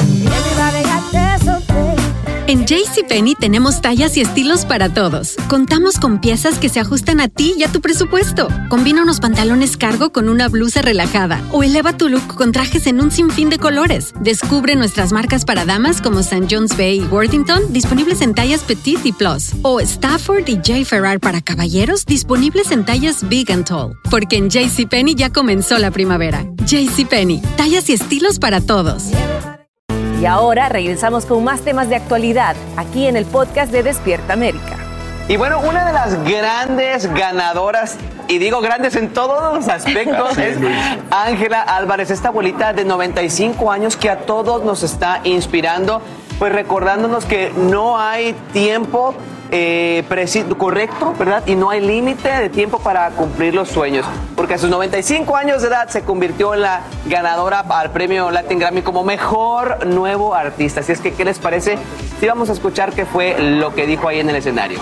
En JCPenney tenemos tallas y estilos para todos. Contamos con piezas que se ajustan a ti y a tu presupuesto. Combina unos pantalones cargo con una blusa relajada o eleva tu look con trajes en un sinfín de colores. Descubre nuestras marcas para damas como Saint John's Bay y Worthington, disponibles en tallas Petite y Plus. O Stafford y J. Ferrar para caballeros, disponibles en tallas Big and Tall. Porque en JCPenney ya comenzó la primavera. JCPenney, tallas y estilos para todos. Y ahora regresamos con más temas de actualidad aquí en el podcast de Despierta América. Y bueno, una de las grandes ganadoras, y digo grandes en todos los aspectos, es Ángela Álvarez, esta abuelita de noventa y cinco años que a todos nos está inspirando, pues recordándonos que no hay tiempo eh, correcto, ¿verdad? Y no hay límite de tiempo para cumplir los sueños, porque a sus noventa y cinco años de edad se convirtió en la ganadora al premio Latin Grammy como mejor nuevo artista. Así es que, ¿qué les parece? Sí, vamos a escuchar qué fue lo que dijo ahí en el escenario.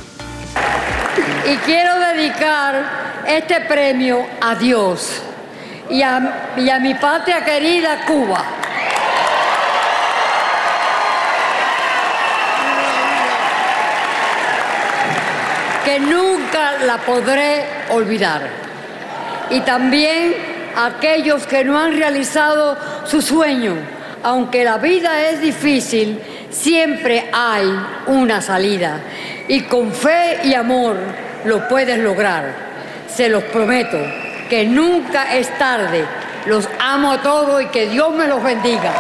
Y quiero dedicar este premio a Dios y a, y a mi patria querida, Cuba. Que nunca la podré olvidar. Y también a aquellos que no han realizado su sueño. Aunque la vida es difícil, siempre hay una salida. Y con fe y amor lo puedes lograr. Se los prometo, que nunca es tarde. Los amo a todos y que Dios me los bendiga.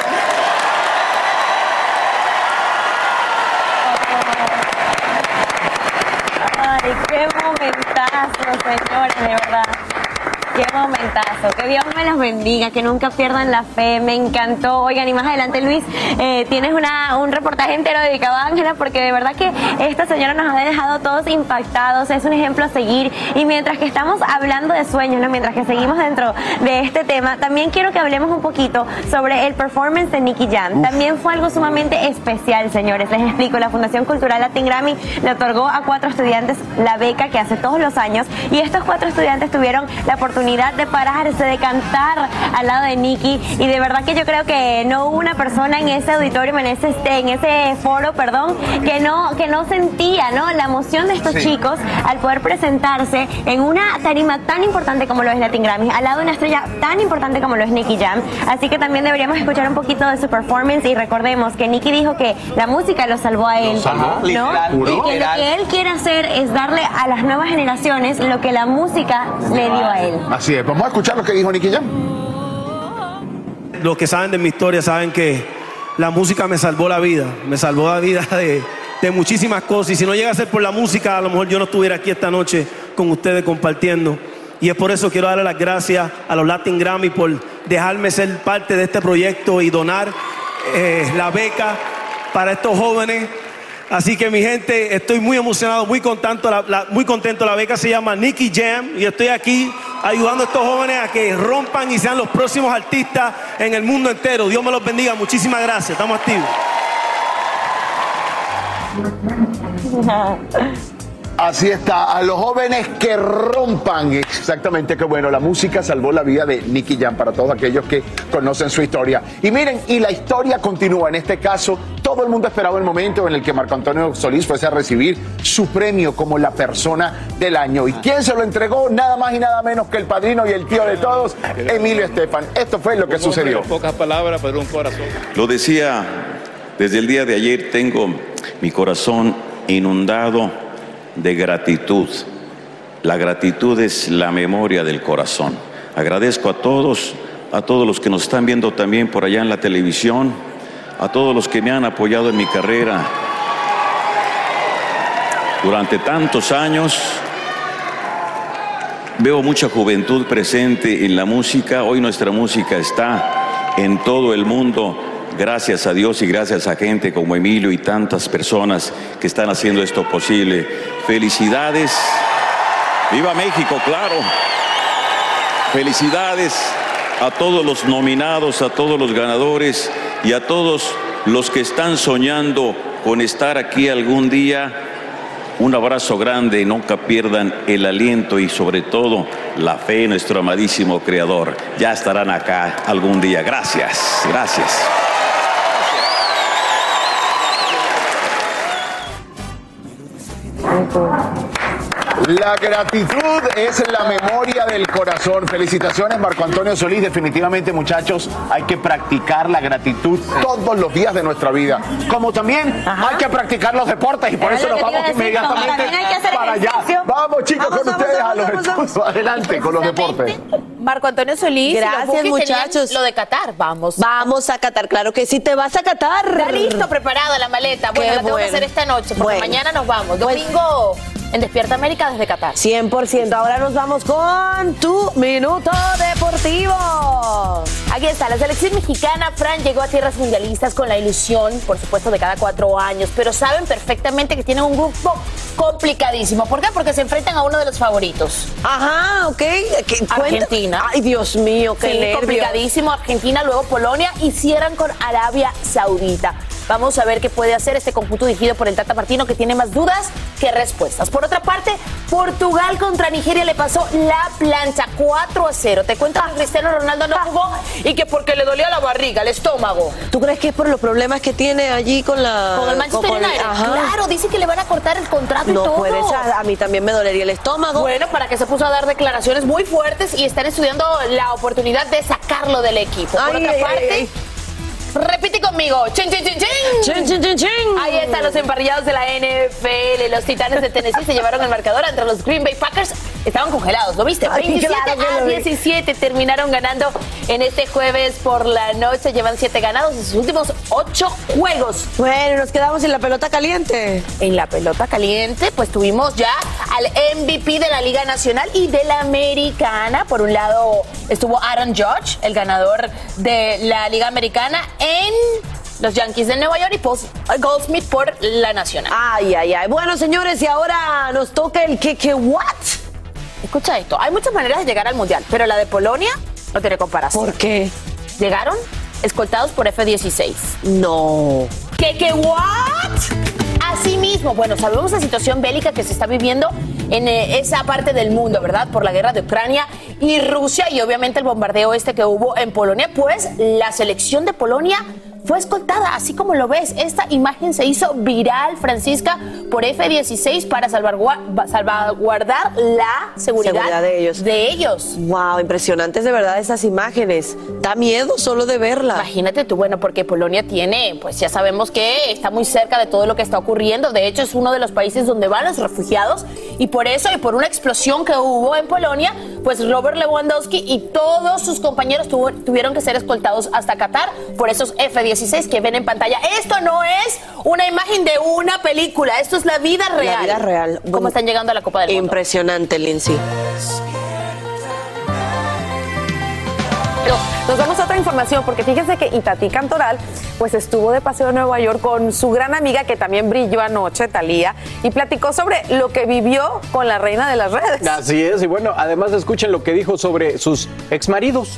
Ay, qué momentazo, señores, de verdad. Qué momentazo, que Dios me los bendiga, que nunca pierdan la fe, me encantó. Oigan, y más adelante, Luis, eh, tienes una, un reportaje entero dedicado a Ángela, porque de verdad que esta señora nos ha dejado todos impactados, es un ejemplo a seguir. Y mientras que estamos hablando de sueños, ¿no? Mientras que seguimos dentro de este tema, también quiero que hablemos un poquito sobre el performance de Nicky Jam. Uf. También fue algo sumamente especial, señores. Les explico, la Fundación Cultural Latin Grammy le otorgó a cuatro estudiantes la beca que hace todos los años, y estos cuatro estudiantes tuvieron la oportunidad de pararse, de cantar al lado de Nicky, y de verdad que yo creo que no hubo una persona en ese auditorio, en ese en ese foro, perdón, que no que no sentía, ¿no?, la emoción de estos sí. chicos al poder presentarse en una tarima tan importante como lo es Latin Grammy, al lado de una estrella tan importante como lo es Nicky Jam. Así que también deberíamos escuchar un poquito de su performance, y recordemos que Nicky dijo que la música lo salvó a él, salvó, ¿no? Literal, y que literal. Lo que él quiere hacer es darle a las nuevas generaciones lo que la música le dio a él. Así es, vamos a escuchar lo que dijo Nicky Jam. Los que saben de mi historia saben que la música me salvó la vida, me salvó la vida de, de muchísimas cosas. Y si no llega a ser por la música, a lo mejor yo no estuviera aquí esta noche con ustedes compartiendo. Y es por eso que quiero darle las gracias a los Latin Grammy por dejarme ser parte de este proyecto y donar eh, la beca para estos jóvenes. Así que mi gente, estoy muy emocionado, muy contento. La, la, muy contento. La beca se llama Nicky Jam y estoy aquí ayudando a estos jóvenes a que rompan y sean los próximos artistas en el mundo entero. Dios me los bendiga. Muchísimas gracias. Estamos activos. Así está, a los jóvenes que rompan. Exactamente, que bueno, la música salvó la vida de Nicky Jam para todos aquellos que conocen su historia. Y miren, y la historia continúa. En este caso, todo el mundo esperaba el momento en el que Marco Antonio Solís fuese a recibir su premio como la persona del año. ¿Y quién se lo entregó? Nada más y nada menos que el padrino y el tío de todos, Emilio Estefan. Esto fue lo que sucedió. Pocas palabras, pero un corazón. Lo decía desde el día de ayer, tengo mi corazón inundado de gratitud. La gratitud es la memoria del corazón. Agradezco a todos, a todos los que nos están viendo también por allá en la televisión, a todos los que me han apoyado en mi carrera durante tantos años. Veo mucha juventud presente en la música. Hoy nuestra música está en todo el mundo. Gracias a Dios y gracias a gente como Emilio y tantas personas que están haciendo esto posible. Felicidades. ¡Viva México, claro! Felicidades a todos los nominados, a todos los ganadores y a todos los que están soñando con estar aquí algún día. Un abrazo grande, nunca pierdan el aliento y sobre todo la fe en nuestro amadísimo Creador. Ya estarán acá algún día. Gracias, gracias. La gratitud es la memoria del corazón. Felicitaciones, Marco Antonio Solís. Definitivamente, muchachos, hay que practicar la gratitud todos los días de nuestra vida. Como también Ajá. hay que practicar los deportes y por eso nos vamos inmediatamente para allá. Vamos, chicos, vamos, con vamos, ustedes vamos, a los vamos, estudios. Vamos. Adelante con los deportes. Marco Antonio Solís. Gracias, muchachos. Lo de Qatar, vamos. Vamos a Qatar, claro que sí, te vas a Qatar. Está listo, preparada la maleta. Bueno, Qué la tengo bueno. que hacer esta noche porque bueno. mañana nos vamos. Domingo en Despierta América desde Qatar. cien por ciento. Ahora nos vamos con tu Minuto Deportivo. Aquí está, la selección mexicana, Fran, llegó a tierras mundialistas con la ilusión, por supuesto, de cada cuatro años, pero saben perfectamente que tienen un grupo complicadísimo. ¿Por qué? Porque se enfrentan a uno de los favoritos. Ajá, ok. Argentina. Ay, Dios mío, qué sí, nervios. complicadísimo. Argentina, luego Polonia y cierran con Arabia Saudita. Vamos a ver qué puede hacer este conjunto dirigido por el Tata Martino, que tiene más dudas que respuestas. Por otra parte, Portugal contra Nigeria le pasó la plancha cuatro a cero. Te cuento que Cristiano Ronaldo no jugó y que porque le dolía la barriga, el estómago. ¿Tú crees que es por los problemas que tiene allí con la... Con el Manchester con United? Ajá. Claro, dice que le van a cortar el contrato no y todo. No puede ser, a mí también me dolería el estómago. Bueno, para que se puso a dar declaraciones muy fuertes y están estudiando la oportunidad de sacarlo del equipo. Por ay, otra ay, parte... Ay, ay. Repite conmigo. Chin, chin, chin, chin. Chin, chin, chin, chin. Ahí están los emparrillados de la N F L. Los Titanes de Tennessee se llevaron el marcador entre los Green Bay Packers. Estaban congelados, ¿lo viste? Ay, veintisiete claro a diecisiete terminaron ganando en este jueves por la noche. Llevan siete ganados en sus últimos ocho juegos. Bueno, nos quedamos en la pelota caliente. En la pelota caliente, pues tuvimos ya al M V P de la Liga Nacional y de la Americana. Por un lado estuvo Aaron Judge, el ganador de la Liga Americana en los Yankees de Nueva York, y Paul Goldsmith por la Nacional. Ay, ay, ay. Bueno, señores, y ahora nos toca el que, que, what? Escucha esto, hay muchas maneras de llegar al Mundial, pero la de Polonia no tiene comparación. ¿Por qué? Llegaron escoltados por F dieciséis. No. ¿Qué, qué, what? Así mismo, bueno, sabemos la situación bélica que se está viviendo en eh, esa parte del mundo, ¿verdad? Por la guerra de Ucrania y Rusia y obviamente el bombardeo este que hubo en Polonia, pues la selección de Polonia fue escoltada, así como lo ves. Esta imagen se hizo viral, Francisca, por F dieciséis para salvaguardar, salvaguardar la seguridad, seguridad de ellos. de ellos. Wow, impresionantes de verdad esas imágenes. Da miedo solo de verla. Imagínate tú, bueno, porque Polonia tiene, pues ya sabemos que está muy cerca de todo lo que está ocurriendo. De hecho, es uno de los países donde van los refugiados y por eso y por una explosión que hubo en Polonia, pues Robert Lewandowski y todos sus compañeros tuvo, tuvieron que ser escoltados hasta Qatar por esos F dieciséis que ven en pantalla. Esto no es una imagen de una película, esto es la vida real. La vida real. ¿Cómo bueno, están llegando a la Copa del Mundo? Impresionante, Lindsay. Nos damos otra información porque fíjense que Itatí Cantoral pues estuvo de paseo en Nueva York con su gran amiga que también brilló anoche, Thalía, y platicó sobre lo que vivió con la reina de las redes. Así es, y bueno, además escuchen lo que dijo sobre sus exmaridos.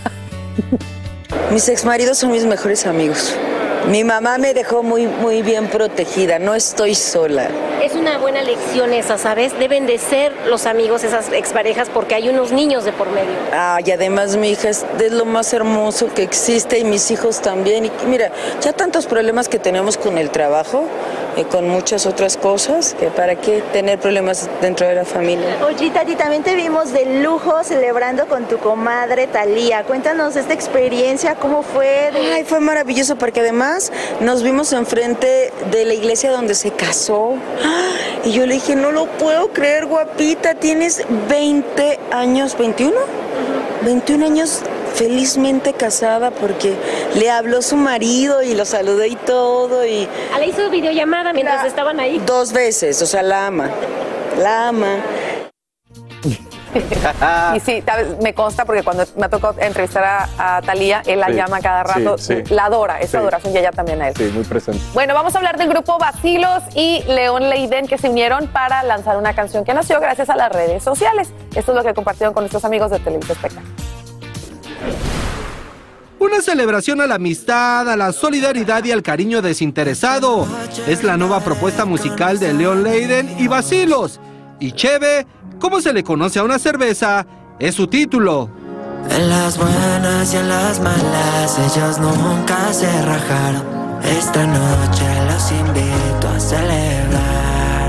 Mis exmaridos son mis mejores amigos. Mi mamá me dejó muy, muy bien protegida, no estoy sola. Es una buena lección esa, ¿sabes? Deben de ser los amigos, esas exparejas, porque hay unos niños de por medio. Ah, y además mi hija es de lo más hermoso que existe y mis hijos también. Y mira, ya tantos problemas que tenemos con el trabajo y con muchas otras cosas, que para qué tener problemas dentro de la familia. Oye, Tati, también te vimos de lujo celebrando con tu comadre Thalía. Cuéntanos esta experiencia, ¿cómo fue? Ay, fue maravilloso porque además nos vimos enfrente de la iglesia donde se casó. Y yo le dije, no lo puedo creer, guapita, tienes veinte años, ¿veintiuno? veintiún años felizmente casada porque le habló su marido y lo saludé y todo. Y ¿Ah, le hizo videollamada mientras la, estaban ahí? Dos veces, o sea, la ama, la ama. Y sí, me consta porque cuando me ha tocado entrevistar a, a Thalía, él la sí, llama cada rato, sí, sí. La adora, esa sí. adoración y ella también a él. Sí, muy presente. Bueno, vamos a hablar del grupo Bacilos y León Leiden que se unieron para lanzar una canción que nació gracias a las redes sociales. Esto es lo que compartieron con nuestros amigos de Televisa Espectáculo. Una celebración a la amistad, a la solidaridad y al cariño desinteresado. Es la nueva propuesta musical de León Leiden y Bacilos. Y Cheve, como se le conoce a una cerveza, es su título. En las buenas y en las malas, ellos nunca se rajaron. Esta noche los invito a celebrar.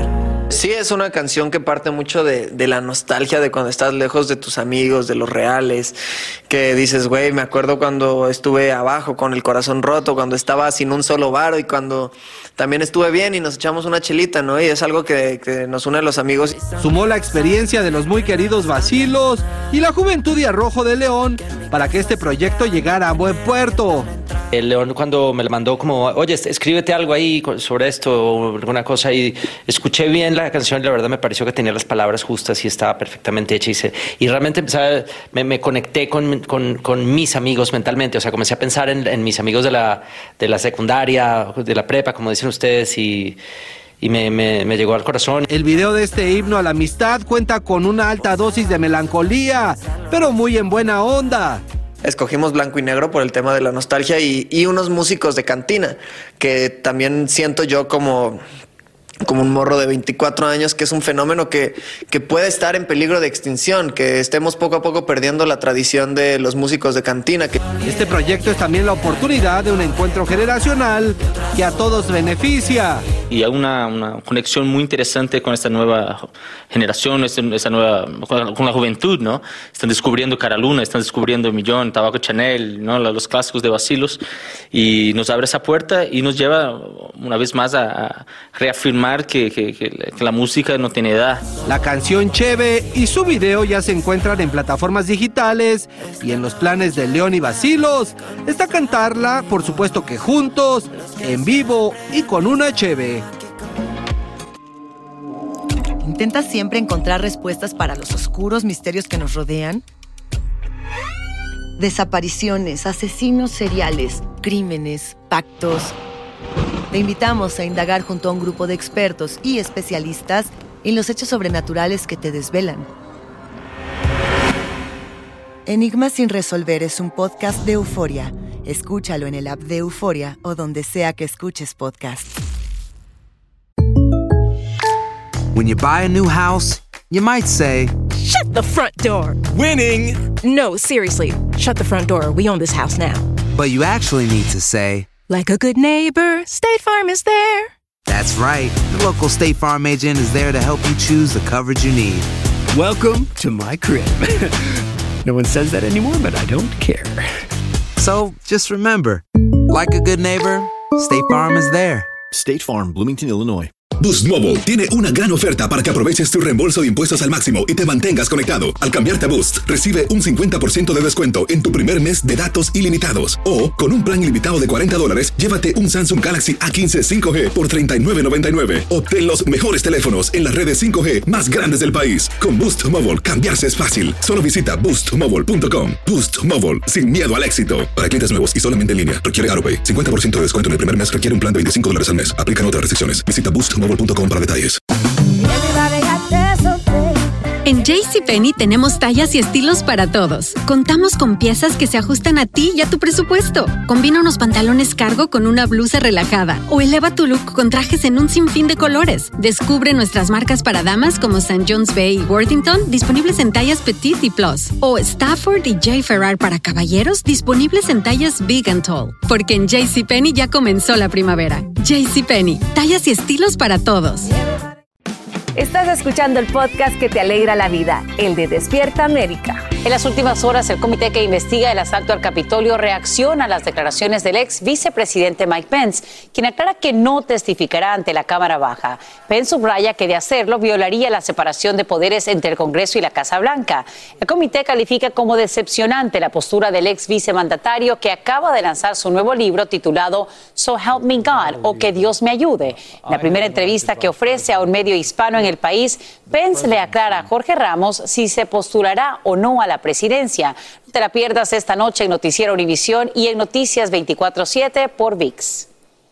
Sí, es una canción que parte mucho de, de la nostalgia de cuando estás lejos de tus amigos, de los reales, que dices, güey, me acuerdo cuando estuve abajo con el corazón roto, cuando estaba sin un solo varo y cuando también estuve bien y nos echamos una chelita, ¿no? Y es algo que, que nos une a los amigos. Sumó la experiencia de los muy queridos Bacilos y la juventud y arrojo de León para que este proyecto llegara a buen puerto. El León cuando me lo mandó como, oye, escríbete algo ahí sobre esto o alguna cosa, y escuché bien la canción, la verdad me pareció que tenía las palabras justas y estaba perfectamente hecha y, se, y realmente ¿sabes? Me, me conecté con, con, con mis amigos mentalmente, o sea, comencé a pensar en, en mis amigos de la, de la secundaria, de la prepa, como dicen ustedes, y... y me, me, me llegó al corazón. El video de este himno a la amistad cuenta con una alta dosis de melancolía, pero muy en buena onda. Escogimos blanco y negro por el tema de la nostalgia y, y unos músicos de cantina, que también siento yo como... como un morro de veinticuatro años, que es un fenómeno que, que puede estar en peligro de extinción, que estemos poco a poco perdiendo la tradición de los músicos de cantina. Que... Este proyecto es también la oportunidad de un encuentro generacional que a todos beneficia. Y hay una, una conexión muy interesante con esta nueva generación, esta, esta nueva, con la juventud, ¿no? Están descubriendo Cara Luna, están descubriendo Millón, Tabaco Chanel, ¿no? Los clásicos de Bacilos, y nos abre esa puerta y nos lleva una vez más a, a reafirmar Que, que, que la música no tiene edad. La canción Cheve y su video ya se encuentran en plataformas digitales y en los planes de León y Bacilos está cantarla, por supuesto que juntos, en vivo y con una cheve. ¿Intentas siempre encontrar respuestas para los oscuros misterios que nos rodean? Desapariciones, asesinos seriales, crímenes, pactos. Te invitamos a indagar junto a un grupo de expertos y especialistas en los hechos sobrenaturales que te desvelan. Enigmas sin resolver es un podcast de Euforia. Escúchalo en el app de Euforia o donde sea que escuches podcasts. When you buy a new house, you might say, "Shut the front door." Winning. No, seriously. Shut the front door. We own this house now. But you actually need to say, like a good neighbor, State Farm is there. That's right. The local State Farm agent is there to help you choose the coverage you need. Welcome to my crib. No one says that anymore, but I don't care. So just remember, like a good neighbor, State Farm is there. State Farm, Bloomington, Illinois. Boost Mobile tiene una gran oferta para que aproveches tu reembolso de impuestos al máximo y te mantengas conectado. Al cambiarte a Boost, recibe un cincuenta por ciento de descuento en tu primer mes de datos ilimitados. O, con un plan ilimitado de cuarenta dólares, llévate un Samsung Galaxy A quince cinco G por treinta y nueve noventa y nueve. Obtén los mejores teléfonos en las redes cinco G más grandes del país. Con Boost Mobile, cambiarse es fácil. Solo visita boost mobile punto com. Boost Mobile, sin miedo al éxito. Para clientes nuevos y solamente en línea, requiere AutoPay. cincuenta por ciento de descuento en el primer mes requiere un plan de veinticinco dólares al mes. Aplican otras restricciones. Visita boost mobile punto com para detalles. En JCPenney tenemos tallas y estilos para todos. Contamos con piezas que se ajustan a ti y a tu presupuesto. Combina unos pantalones cargo con una blusa relajada o eleva tu look con trajes en un sinfín de colores. Descubre nuestras marcas para damas como Saint John's Bay y Worthington, disponibles en tallas Petite y Plus. O Stafford y J. Ferrar para caballeros, disponibles en tallas Big and Tall. Porque en JCPenney ya comenzó la primavera. JCPenney, tallas y estilos para todos. Estás escuchando el podcast que te alegra la vida, el de Despierta América. En las últimas horas, el comité que investiga el asalto al Capitolio reacciona a las declaraciones del ex vicepresidente Mike Pence, quien aclara que no testificará ante la Cámara Baja. Pence subraya que de hacerlo violaría la separación de poderes entre el Congreso y la Casa Blanca. El comité califica como decepcionante la postura del ex vicemandatario, que acaba de lanzar su nuevo libro titulado So Help Me God, o Que Dios Me Ayude. En la primera entrevista que ofrece a un medio hispano en el país, Pence le aclara a Jorge Ramos si se postulará o no a la presidencia. No te la pierdas esta noche en Noticiero Univisión y en Noticias veinticuatro siete por V I X.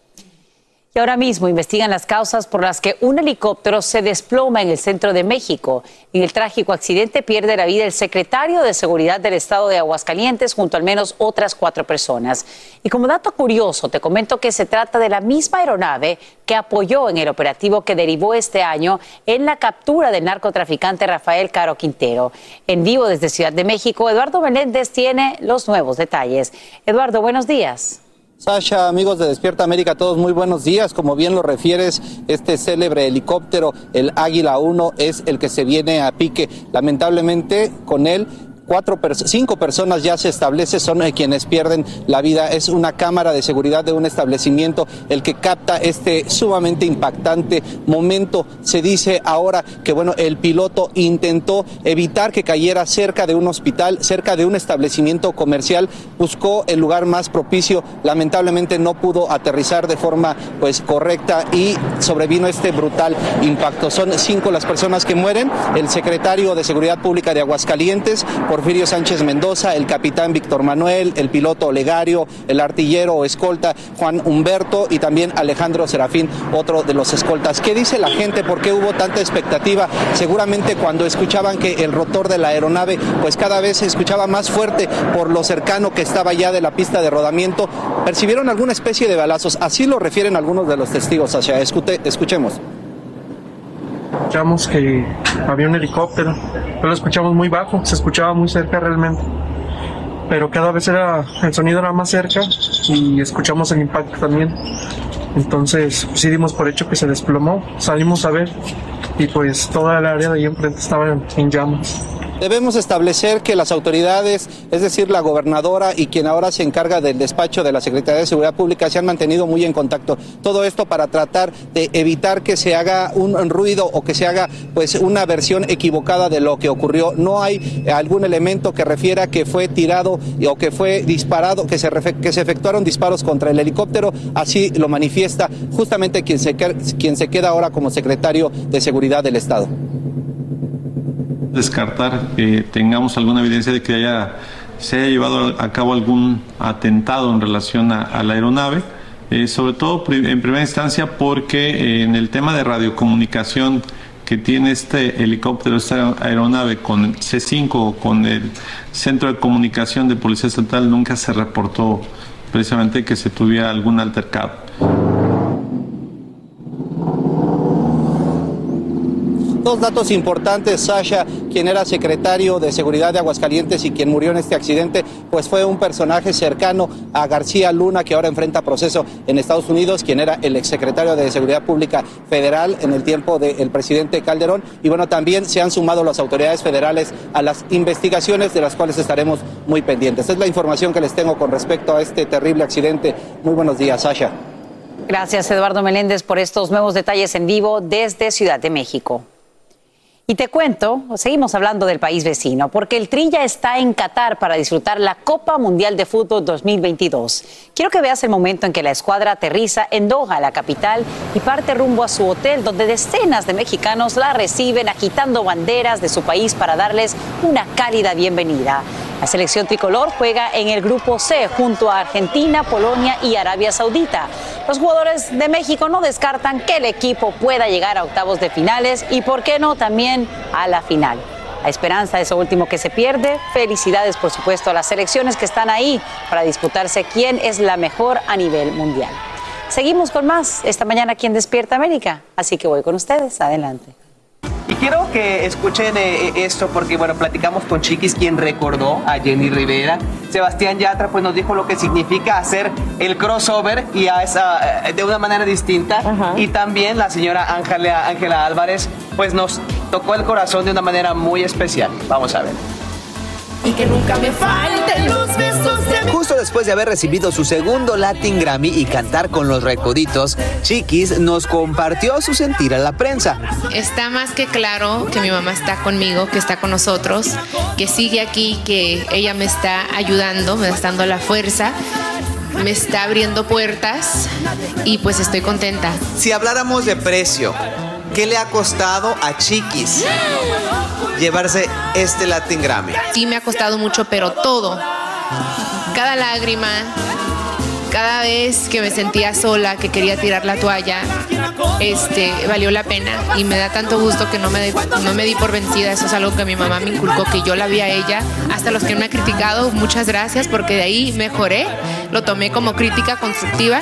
Y ahora mismo investigan las causas por las que un helicóptero se desploma en el centro de México. En el trágico accidente pierde la vida el secretario de Seguridad del Estado de Aguascalientes junto al menos otras cuatro personas. Y como dato curioso, te comento que se trata de la misma aeronave que apoyó en el operativo que derivó este año en la captura del narcotraficante Rafael Caro Quintero. En vivo desde Ciudad de México, Eduardo Menéndez tiene los nuevos detalles. Eduardo, buenos días. Sasha, amigos de Despierta América, todos muy buenos días. Como bien lo refieres, este célebre helicóptero, el Águila uno, es el que se viene a pique. Lamentablemente, con él, Cuatro, cinco personas ya se establece, son quienes pierden la vida. Es una cámara de seguridad de un establecimiento el que capta este sumamente impactante momento. Se dice ahora que, bueno, el piloto intentó evitar que cayera cerca de un hospital, cerca de un establecimiento comercial. Buscó el lugar más propicio. Lamentablemente no pudo aterrizar de forma, pues, correcta y sobrevino este brutal impacto. Son cinco las personas que mueren. El secretario de Seguridad Pública de Aguascalientes, Porfirio Sánchez Mendoza, el capitán Víctor Manuel, el piloto Olegario, el artillero o escolta Juan Humberto y también Alejandro Serafín, otro de los escoltas. ¿Qué dice la gente? ¿Por qué hubo tanta expectativa? Seguramente cuando escuchaban que el rotor de la aeronave pues cada vez se escuchaba más fuerte por lo cercano que estaba ya de la pista de rodamiento, percibieron alguna especie de balazos. Así lo refieren algunos de los testigos. Hacia Escute, escuchemos. Escuchamos que había un helicóptero, pero lo escuchamos muy bajo, se escuchaba muy cerca realmente, pero cada vez era, el sonido era más cerca y escuchamos el impacto también. Entonces sí dimos por hecho que se desplomó, salimos a ver y pues toda el área de ahí enfrente estaba en, en llamas. Debemos establecer que las autoridades, es decir, la gobernadora y quien ahora se encarga del despacho de la Secretaría de Seguridad Pública, se han mantenido muy en contacto. Todo esto para tratar de evitar que se haga un ruido o que se haga pues una versión equivocada de lo que ocurrió. No hay algún elemento que refiera que fue tirado o que fue disparado, que se, que se efectuaron disparos contra el helicóptero. Así lo manifiesta justamente quien se, quien se queda ahora como secretario de Seguridad del Estado. Descartar que tengamos alguna evidencia de que haya, se haya llevado a cabo algún atentado en relación a, a la aeronave, eh, sobre todo en primera instancia porque eh, en el tema de radiocomunicación que tiene este helicóptero, esta aeronave con C cinco, con el Centro de Comunicación de Policía Estatal, nunca se reportó precisamente que se tuviera algún altercado. Dos datos importantes. Sasha, quien era secretario de Seguridad de Aguascalientes y quien murió en este accidente, pues fue un personaje cercano a García Luna, que ahora enfrenta proceso en Estados Unidos, quien era el exsecretario de Seguridad Pública Federal en el tiempo del presidente Calderón. Y bueno, también se han sumado las autoridades federales a las investigaciones de las cuales estaremos muy pendientes. Esta es la información que les tengo con respecto a este terrible accidente. Muy buenos días, Sasha. Gracias, Eduardo Meléndez, por estos nuevos detalles en vivo desde Ciudad de México. Y te cuento, seguimos hablando del país vecino, porque el Tri ya está en Qatar para disfrutar la Copa Mundial de Fútbol dos mil veintidós. Quiero que veas el momento en que la escuadra aterriza en Doha, la capital, y parte rumbo a su hotel, donde decenas de mexicanos la reciben agitando banderas de su país para darles una cálida bienvenida. La selección tricolor juega en el Grupo C junto a Argentina, Polonia y Arabia Saudita. Los jugadores de México no descartan que el equipo pueda llegar a octavos de finales y, por qué no, también a la final. A esperanza de eso último que se pierde, felicidades, por supuesto, a las selecciones que están ahí para disputarse quién es la mejor a nivel mundial. Seguimos con más esta mañana aquí en Despierta América, así que voy con ustedes. Adelante. Y quiero que escuchen eh, esto porque, bueno, platicamos con Chiquis, quien recordó a Jenny Rivera. Sebastián Yatra pues nos dijo lo que significa hacer el crossover y a esa, de una manera distinta. Ajá. Y también la señora Ángela Ángela Álvarez pues nos tocó el corazón de una manera muy especial. Vamos a ver. Y que nunca me falten los besos de... Justo después de haber recibido su segundo Latin Grammy y cantar con los Recoditos, Chiquis nos compartió su sentir a la prensa. Está más que claro que mi mamá está conmigo, que está con nosotros, que sigue aquí, que ella me está ayudando, me está dando la fuerza, me está abriendo puertas y pues estoy contenta. Si habláramos de precio, ¿qué le ha costado a Chiquis llevarse este Latin Grammy? Sí me ha costado mucho, pero todo, cada lágrima, cada vez que me sentía sola, que quería tirar la toalla, este, valió la pena y me da tanto gusto que no me, no me di por vencida. Eso es algo que mi mamá me inculcó, que yo la vi a ella. Hasta los que me han criticado, muchas gracias, porque de ahí mejoré, lo tomé como crítica constructiva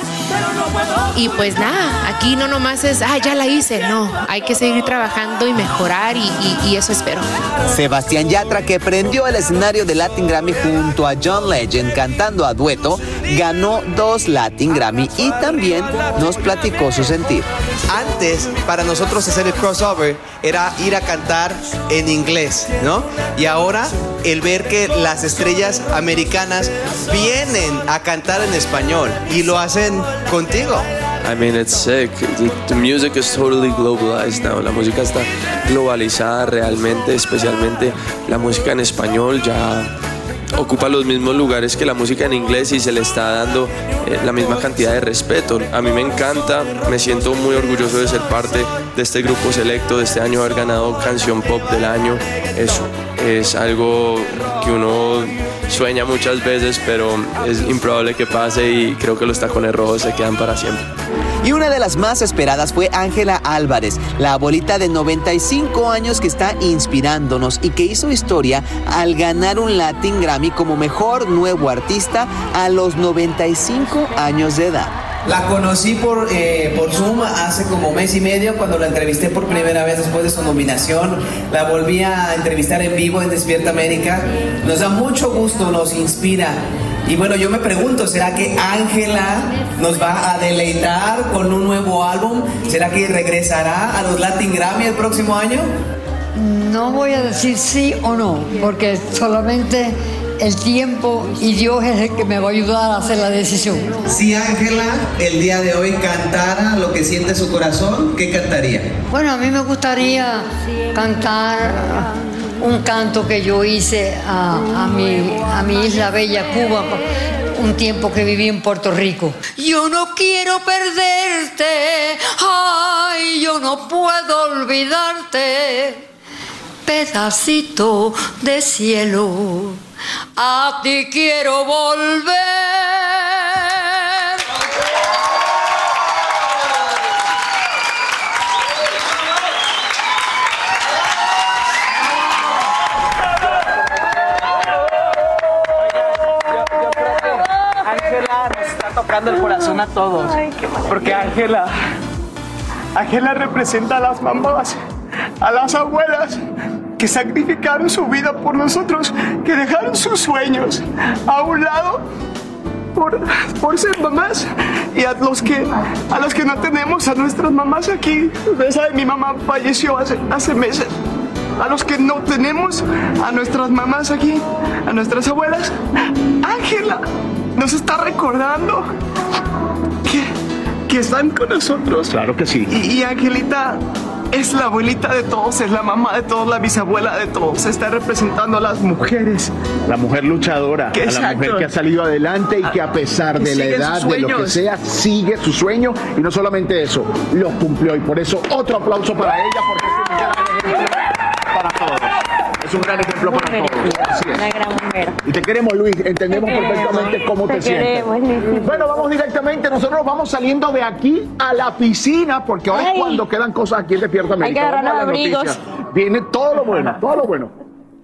y pues nada, aquí no nomás es, ah, ya la hice, no, hay que seguir trabajando y mejorar y, y, y eso espero. Sebastián Yatra, que prendió el escenario de Latin Grammy junto a John Legend cantando a dueto, ganó dos Latin Grammy y también nos platicó su sentir. Antes, para nosotros hacer el crossover era ir a cantar en inglés, ¿no? Y ahora el ver que las estrellas americanas vienen a cantar en español y lo hacen contigo. I mean, it's sick. The, the music is totally globalized now. La música está globalizada realmente, especialmente la música en español ya ocupa los mismos lugares que la música en inglés y se le está dando eh, la misma cantidad de respeto. A mí me encanta, me siento muy orgulloso de ser parte de este grupo selecto, de este año haber ganado Canción Pop del Año. Es, es algo que uno sueña muchas veces, pero es improbable que pase y creo que los tacones rojos se quedan para siempre. Y una de las más esperadas fue Ángela Álvarez, la abuelita de noventa y cinco años que está inspirándonos y que hizo historia al ganar un Latin Grammy como mejor nuevo artista a los noventa y cinco años de edad. La conocí por, eh, por Zoom hace como mes y medio cuando la entrevisté por primera vez después de su nominación. La volví a entrevistar en vivo en Despierta América. Nos da mucho gusto, nos inspira. Y bueno, yo me pregunto, ¿será que Ángela nos va a deleitar con un nuevo álbum? ¿Será que regresará a los Latin Grammy el próximo año? No voy a decir sí o no, porque solamente el tiempo y Dios es el que me va a ayudar a hacer la decisión. Si Ángela el día de hoy cantara lo que siente su corazón, ¿qué cantaría? Bueno, a mí me gustaría cantar un canto que yo hice a, a, mi, a mi isla bella Cuba, un tiempo que viví en Puerto Rico. Yo no quiero perderte, ay, yo no puedo olvidarte, pedacito de cielo, a ti quiero volver. Ángela nos está tocando el corazón a todos. Ay, porque Ángela, Ángela representa a las mamás, a las abuelas que sacrificaron su vida por nosotros, que dejaron sus sueños a un lado por, por ser mamás, y a los que a los que no tenemos a nuestras mamás aquí. Ustedes saben, mi mamá falleció hace, hace meses. A los que no tenemos a nuestras mamás aquí, a nuestras abuelas, Ángela nos está recordando que, que están con nosotros. Claro que sí. Y, y Angelita es la abuelita de todos, es la mamá de todos, la bisabuela de todos. Está representando a las mujeres. La mujer luchadora, a la mujer que ha salido adelante y que a pesar de la edad, de lo que sea, sigue su sueño. Y no solamente eso, lo cumplió. Y por eso otro aplauso para ella, porque es un gran ejemplo para todos. Es un gran ejemplo para todos. Así es. Una gran mujer. Y te queremos, Luis. Entendemos te perfectamente queremos. cómo te, te sientes. Queremos, Luis. Bueno, vamos directamente. Nosotros vamos saliendo de aquí a la piscina, porque hoy es cuando quedan cosas aquí en Despierta América. Hay que agarrar Vamos a las abrigos. noticias. Viene todo lo bueno, todo lo bueno.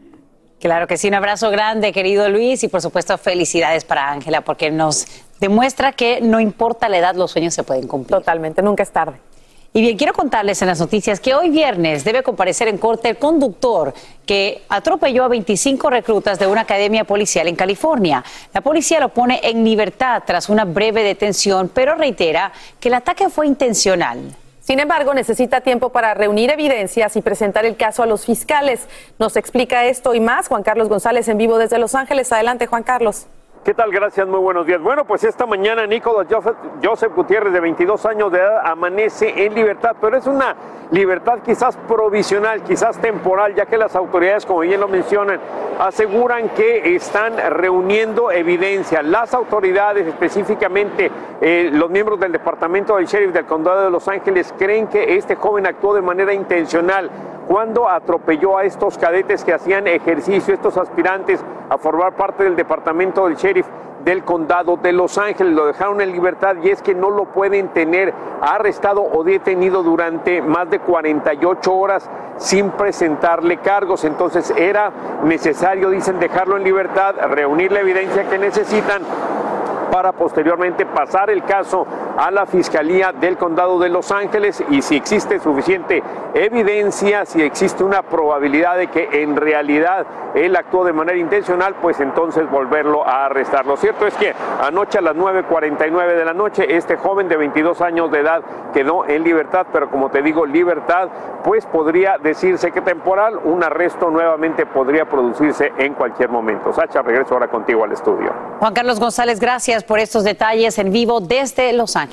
Claro que sí, un abrazo grande, querido Luis, y por supuesto felicidades para Ángela, porque nos demuestra que no importa la edad, los sueños se pueden cumplir. Totalmente, nunca es tarde. Y bien, quiero contarles en las noticias que hoy viernes debe comparecer en corte el conductor que atropelló a veinticinco reclutas de una academia policial en California. La policía lo pone en libertad tras una breve detención, pero reitera que el ataque fue intencional. Sin embargo, necesita tiempo para reunir evidencias y presentar el caso a los fiscales. Nos explica esto y más Juan Carlos González en vivo desde Los Ángeles. Adelante, Juan Carlos. ¿Qué tal? Gracias, muy buenos días. Bueno, pues esta mañana Nicolás Joseph, Joseph Gutiérrez, de veintidós años de edad, amanece en libertad, pero es una libertad quizás provisional, quizás temporal, ya que las autoridades, como bien lo mencionan, aseguran que están reuniendo evidencia. Las autoridades, específicamente eh, los miembros del departamento del sheriff del condado de Los Ángeles, creen que este joven actuó de manera intencional cuando atropelló a estos cadetes que hacían ejercicio, estos aspirantes a formar parte del departamento del sheriff del condado de Los Ángeles. Lo dejaron en libertad y es que no lo pueden tener arrestado o detenido durante más de cuarenta y ocho horas sin presentarle cargos. Entonces era necesario, dicen, dejarlo en libertad, reunir la evidencia que necesitan para posteriormente pasar el caso a la Fiscalía del Condado de Los Ángeles, y si existe suficiente evidencia, si existe una probabilidad de que en realidad él actuó de manera intencional, pues entonces volverlo a arrestar. Lo cierto es que anoche a las nueve cuarenta y nueve de la noche este joven de veintidós años de edad quedó en libertad, pero como te digo, libertad, pues podría decirse que temporal. Un arresto nuevamente podría producirse en cualquier momento. Sacha, regreso ahora contigo al estudio. Juan Carlos González, gracias por estos detalles en vivo desde Los Ángeles.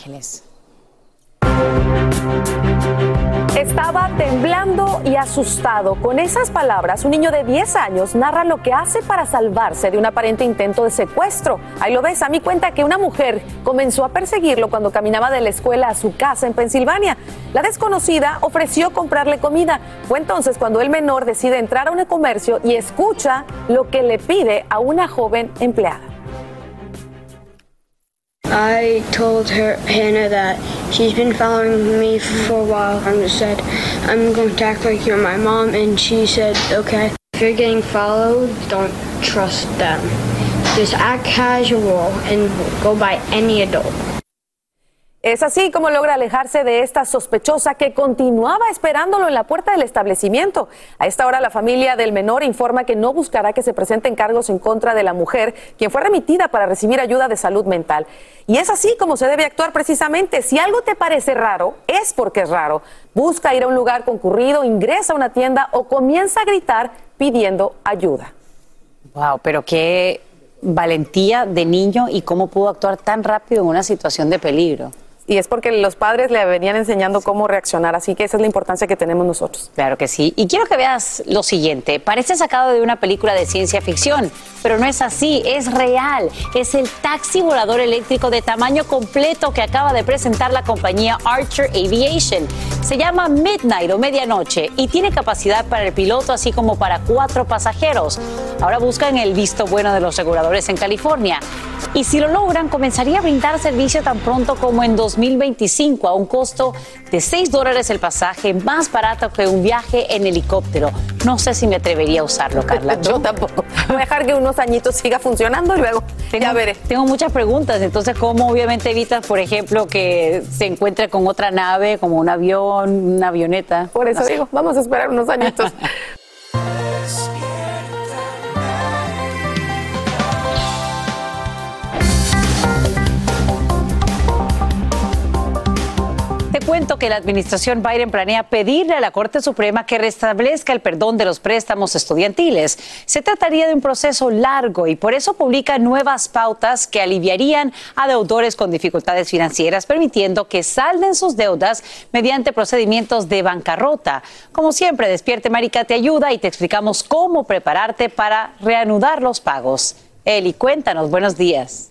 Estaba temblando y asustado. Con esas palabras, un niño de diez años narra lo que hace para salvarse de un aparente intento de secuestro. Ahí lo ves, a mí cuenta que una mujer comenzó a perseguirlo cuando caminaba de la escuela a su casa en Pensilvania. La desconocida ofreció comprarle comida. Fue entonces cuando el menor decide entrar a un comercio y escucha lo que le pide a una joven empleada. I told her, Hannah, that she's been following me for a while. I just said, I'm going to act like you're my mom, and she said, okay. If you're getting followed, don't trust them. Just act casual and go by any adult. Es así como logra alejarse de esta sospechosa que continuaba esperándolo en la puerta del establecimiento. A esta hora la familia del menor informa que no buscará que se presenten cargos en contra de la mujer, quien fue remitida para recibir ayuda de salud mental. Y es así como se debe actuar precisamente. Si algo te parece raro, es porque es raro. Busca ir a un lugar concurrido, ingresa a una tienda o comienza a gritar pidiendo ayuda. Wow, pero qué valentía de niño y cómo pudo actuar tan rápido en una situación de peligro. Y es porque los padres le venían enseñando cómo reaccionar, así que esa es la importancia que tenemos nosotros. Claro que sí. Y quiero que veas lo siguiente. Parece sacado de una película de ciencia ficción, pero no es así, es real. Es el taxi volador eléctrico de tamaño completo que acaba de presentar la compañía Archer Aviation. Se llama Midnight o Medianoche y tiene capacidad para el piloto así como para cuatro pasajeros. Ahora buscan el visto bueno de los reguladores en California. Y si lo logran, comenzaría a brindar servicio tan pronto como en dos mil veinticinco a un costo de seis dólares el pasaje, más barato que un viaje en helicóptero. No sé si me atrevería a usarlo, Carla. Yo tampoco. Voy a dejar que unos añitos siga funcionando y luego tengo, ya veré. Tengo muchas preguntas. Entonces, ¿cómo obviamente evitas, por ejemplo, que se encuentre con otra nave, como un avión, una avioneta? Por eso no sé. digo, vamos a esperar unos añitos. Te cuento cuento que la administración Biden planea pedirle a la Corte Suprema que restablezca el perdón de los préstamos estudiantiles. Se trataría de un proceso largo y por eso publica nuevas pautas que aliviarían a deudores con dificultades financieras, permitiendo que salden sus deudas mediante procedimientos de bancarrota. Como siempre, Despierte América te ayuda y te explicamos cómo prepararte para reanudar los pagos. Eli, cuéntanos, buenos días.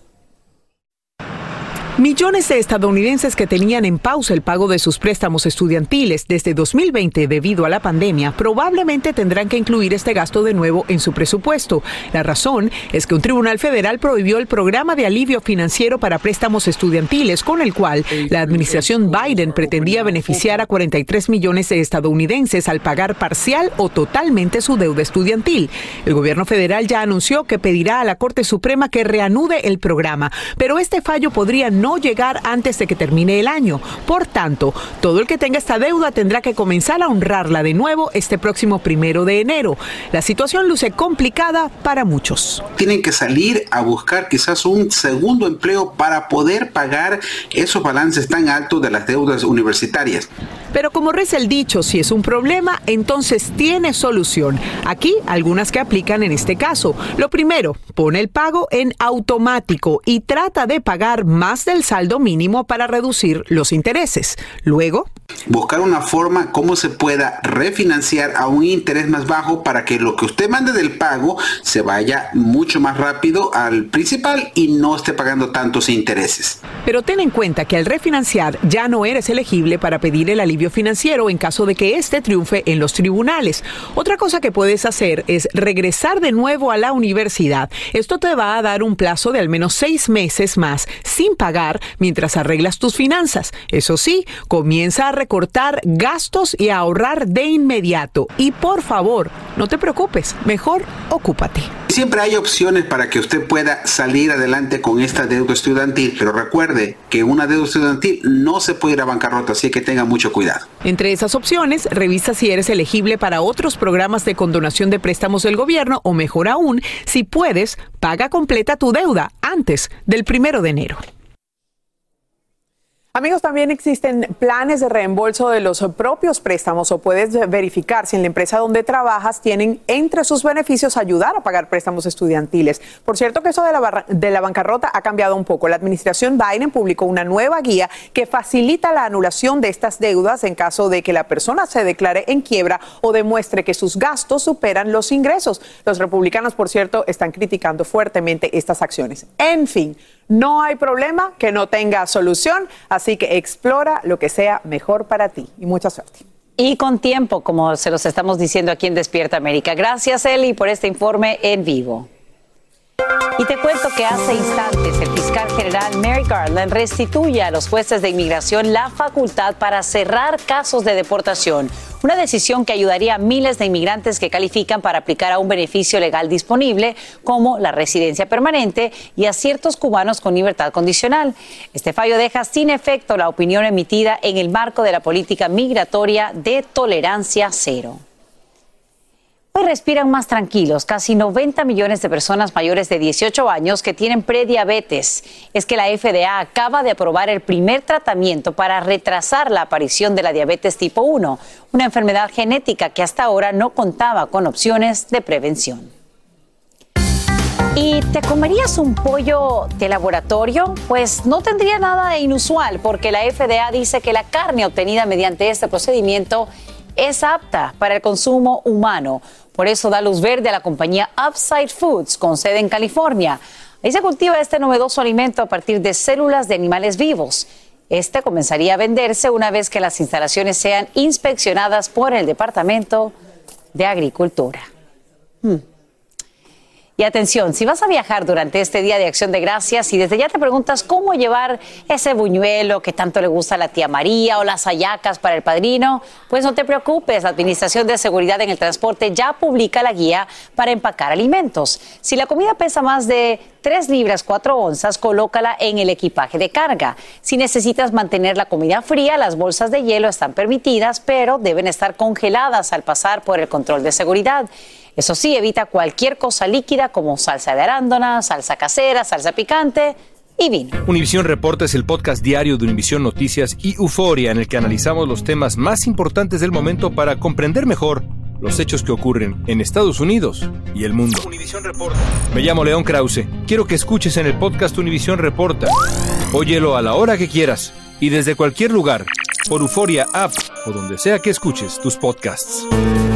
Millones de estadounidenses que tenían en pausa el pago de sus préstamos estudiantiles desde dos mil veinte debido a la pandemia probablemente tendrán que incluir este gasto de nuevo en su presupuesto. La razón es que un tribunal federal prohibió el programa de alivio financiero para préstamos estudiantiles con el cual la administración Biden pretendía beneficiar a cuarenta y tres millones de estadounidenses al pagar parcial o totalmente su deuda estudiantil. El gobierno federal ya anunció que pedirá a la Corte Suprema que reanude el programa, pero este fallo podría no no llegar antes de que termine el año. Por tanto, todo el que tenga esta deuda tendrá que comenzar a honrarla de nuevo este próximo primero de enero. La situación luce complicada para muchos. Tienen que salir a buscar quizás un segundo empleo para poder pagar esos balances tan altos de las deudas universitarias. Pero como reza el dicho, si es un problema, entonces tiene solución. Aquí algunas que aplican en este caso. Lo primero, pone el pago en automático y trata de pagar más del saldo mínimo para reducir los intereses. Luego, buscar una forma cómo se pueda refinanciar a un interés más bajo para que lo que usted mande del pago se vaya mucho más rápido al principal y no esté pagando tantos intereses. Pero ten en cuenta que al refinanciar ya no eres elegible para pedir el alivio financiero en caso de que éste triunfe en los tribunales. Otra cosa que puedes hacer es regresar de nuevo a la universidad. Esto te va a dar un plazo de al menos seis meses más sin pagar mientras arreglas tus finanzas. Eso sí, comienza a recortar gastos y a ahorrar de inmediato. Y por favor, no te preocupes, mejor ocúpate. Siempre hay opciones para que usted pueda salir adelante con esta deuda estudiantil, pero recuerde que una deuda estudiantil no se puede ir a bancarrota, así que tenga mucho cuidado. Entre esas opciones, revisa si eres elegible para otros programas de condonación de préstamos del gobierno o mejor aún, si puedes, paga completa tu deuda antes del primero de enero. Amigos, también existen planes de reembolso de los propios préstamos o puedes verificar si en la empresa donde trabajas tienen entre sus beneficios ayudar a pagar préstamos estudiantiles. Por cierto que eso de la, de la bancarrota ha cambiado un poco. La administración Biden publicó una nueva guía que facilita la anulación de estas deudas en caso de que la persona se declare en quiebra o demuestre que sus gastos superan los ingresos. Los republicanos, por cierto, están criticando fuertemente estas acciones. En fin, no hay problema que no tenga solución, así que explora lo que sea mejor para ti y mucha suerte. Y con tiempo, como se los estamos diciendo aquí en Despierta América. Gracias, Eli, por este informe en vivo. Y te cuento que hace instantes el fiscal general Merrick Garland restituye a los jueces de inmigración la facultad para cerrar casos de deportación. Una decisión que ayudaría a miles de inmigrantes que califican para aplicar a un beneficio legal disponible, como la residencia permanente, y a ciertos cubanos con libertad condicional. Este fallo deja sin efecto la opinión emitida en el marco de la política migratoria de tolerancia cero. Hoy respiran más tranquilos casi noventa millones de personas mayores de dieciocho años que tienen prediabetes. Es que la F D A acaba de aprobar el primer tratamiento para retrasar la aparición de la diabetes tipo uno, una enfermedad genética que hasta ahora no contaba con opciones de prevención. ¿Y te comerías un pollo de laboratorio? Pues no tendría nada de inusual porque la F D A dice que la carne obtenida mediante este procedimiento es apta para el consumo humano. Por eso da luz verde a la compañía Upside Foods, con sede en California. Ahí se cultiva este novedoso alimento a partir de células de animales vivos. Este comenzaría a venderse una vez que las instalaciones sean inspeccionadas por el Departamento de Agricultura. Hmm. Y atención, si vas a viajar durante este Día de Acción de Gracias y desde ya te preguntas cómo llevar ese buñuelo que tanto le gusta a la tía María o las hallacas para el padrino, pues no te preocupes, la Administración de Seguridad en el Transporte ya publica la guía para empacar alimentos. Si la comida pesa más de tres libras cuatro onzas, colócala en el equipaje de carga. Si necesitas mantener la comida fría, las bolsas de hielo están permitidas, pero deben estar congeladas al pasar por el control de seguridad. Eso sí, evita cualquier cosa líquida como salsa de arándana, salsa casera, salsa picante, y vino. Univisión Reporta es el podcast diario de Univisión Noticias y Euforia, en el que analizamos los temas más importantes del momento para comprender mejor los hechos que ocurren en Estados Unidos y el mundo. Univisión Reporta. Me llamo León Krause. Quiero que escuches en el podcast Univisión Reporta. Óyelo a la hora que quieras y desde cualquier lugar, por Euforia App o donde sea que escuches tus podcasts.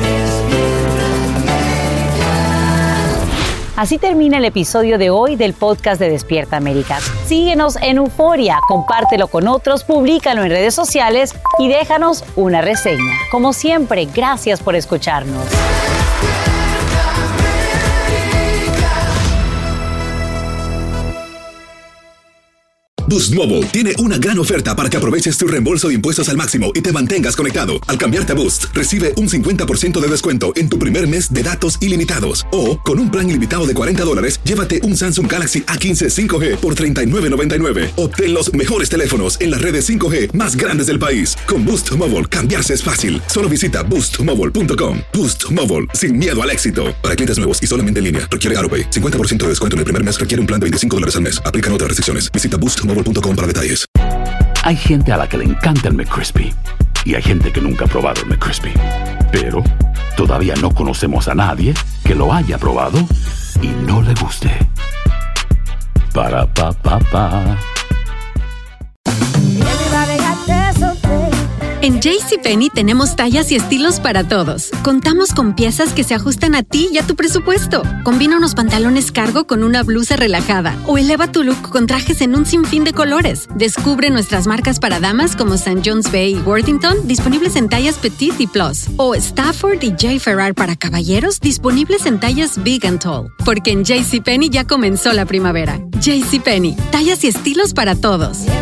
Así termina el episodio de hoy del podcast de Despierta América. Síguenos en Euforia, compártelo con otros, públicalo en redes sociales y déjanos una reseña. Como siempre, gracias por escucharnos. Boost Mobile tiene una gran oferta para que aproveches tu reembolso de impuestos al máximo y te mantengas conectado. Al cambiarte a Boost, recibe un cincuenta por ciento de descuento en tu primer mes de datos ilimitados. O, con un plan ilimitado de cuarenta dólares, llévate un Samsung Galaxy A quince cinco G por treinta y nueve noventa y nueve. Obtén los mejores teléfonos en las redes cinco G más grandes del país. Con Boost Mobile, cambiarse es fácil. Solo visita boost mobile punto com. Boost Mobile, sin miedo al éxito. Para clientes nuevos y solamente en línea, requiere AutoPay. cincuenta por ciento de descuento en el primer mes, requiere un plan de veinticinco dólares al mes. Aplican otras restricciones. Visita boost mobile punto com para detalles. Hay gente a la que le encanta el McCrispy y hay gente que nunca ha probado el McCrispy. Pero todavía no conocemos a nadie que lo haya probado y no le guste. Para pa pa pa. En JCPenney tenemos tallas y estilos para todos. Contamos con piezas que se ajustan a ti y a tu presupuesto. Combina unos pantalones cargo con una blusa relajada o eleva tu look con trajes en un sinfín de colores. Descubre nuestras marcas para damas como Saint John's Bay y Worthington, disponibles en tallas Petite y Plus. O Stafford y J. Ferrar para caballeros, disponibles en tallas Big and Tall. Porque en JCPenney ya comenzó la primavera. JCPenney, tallas y estilos para todos.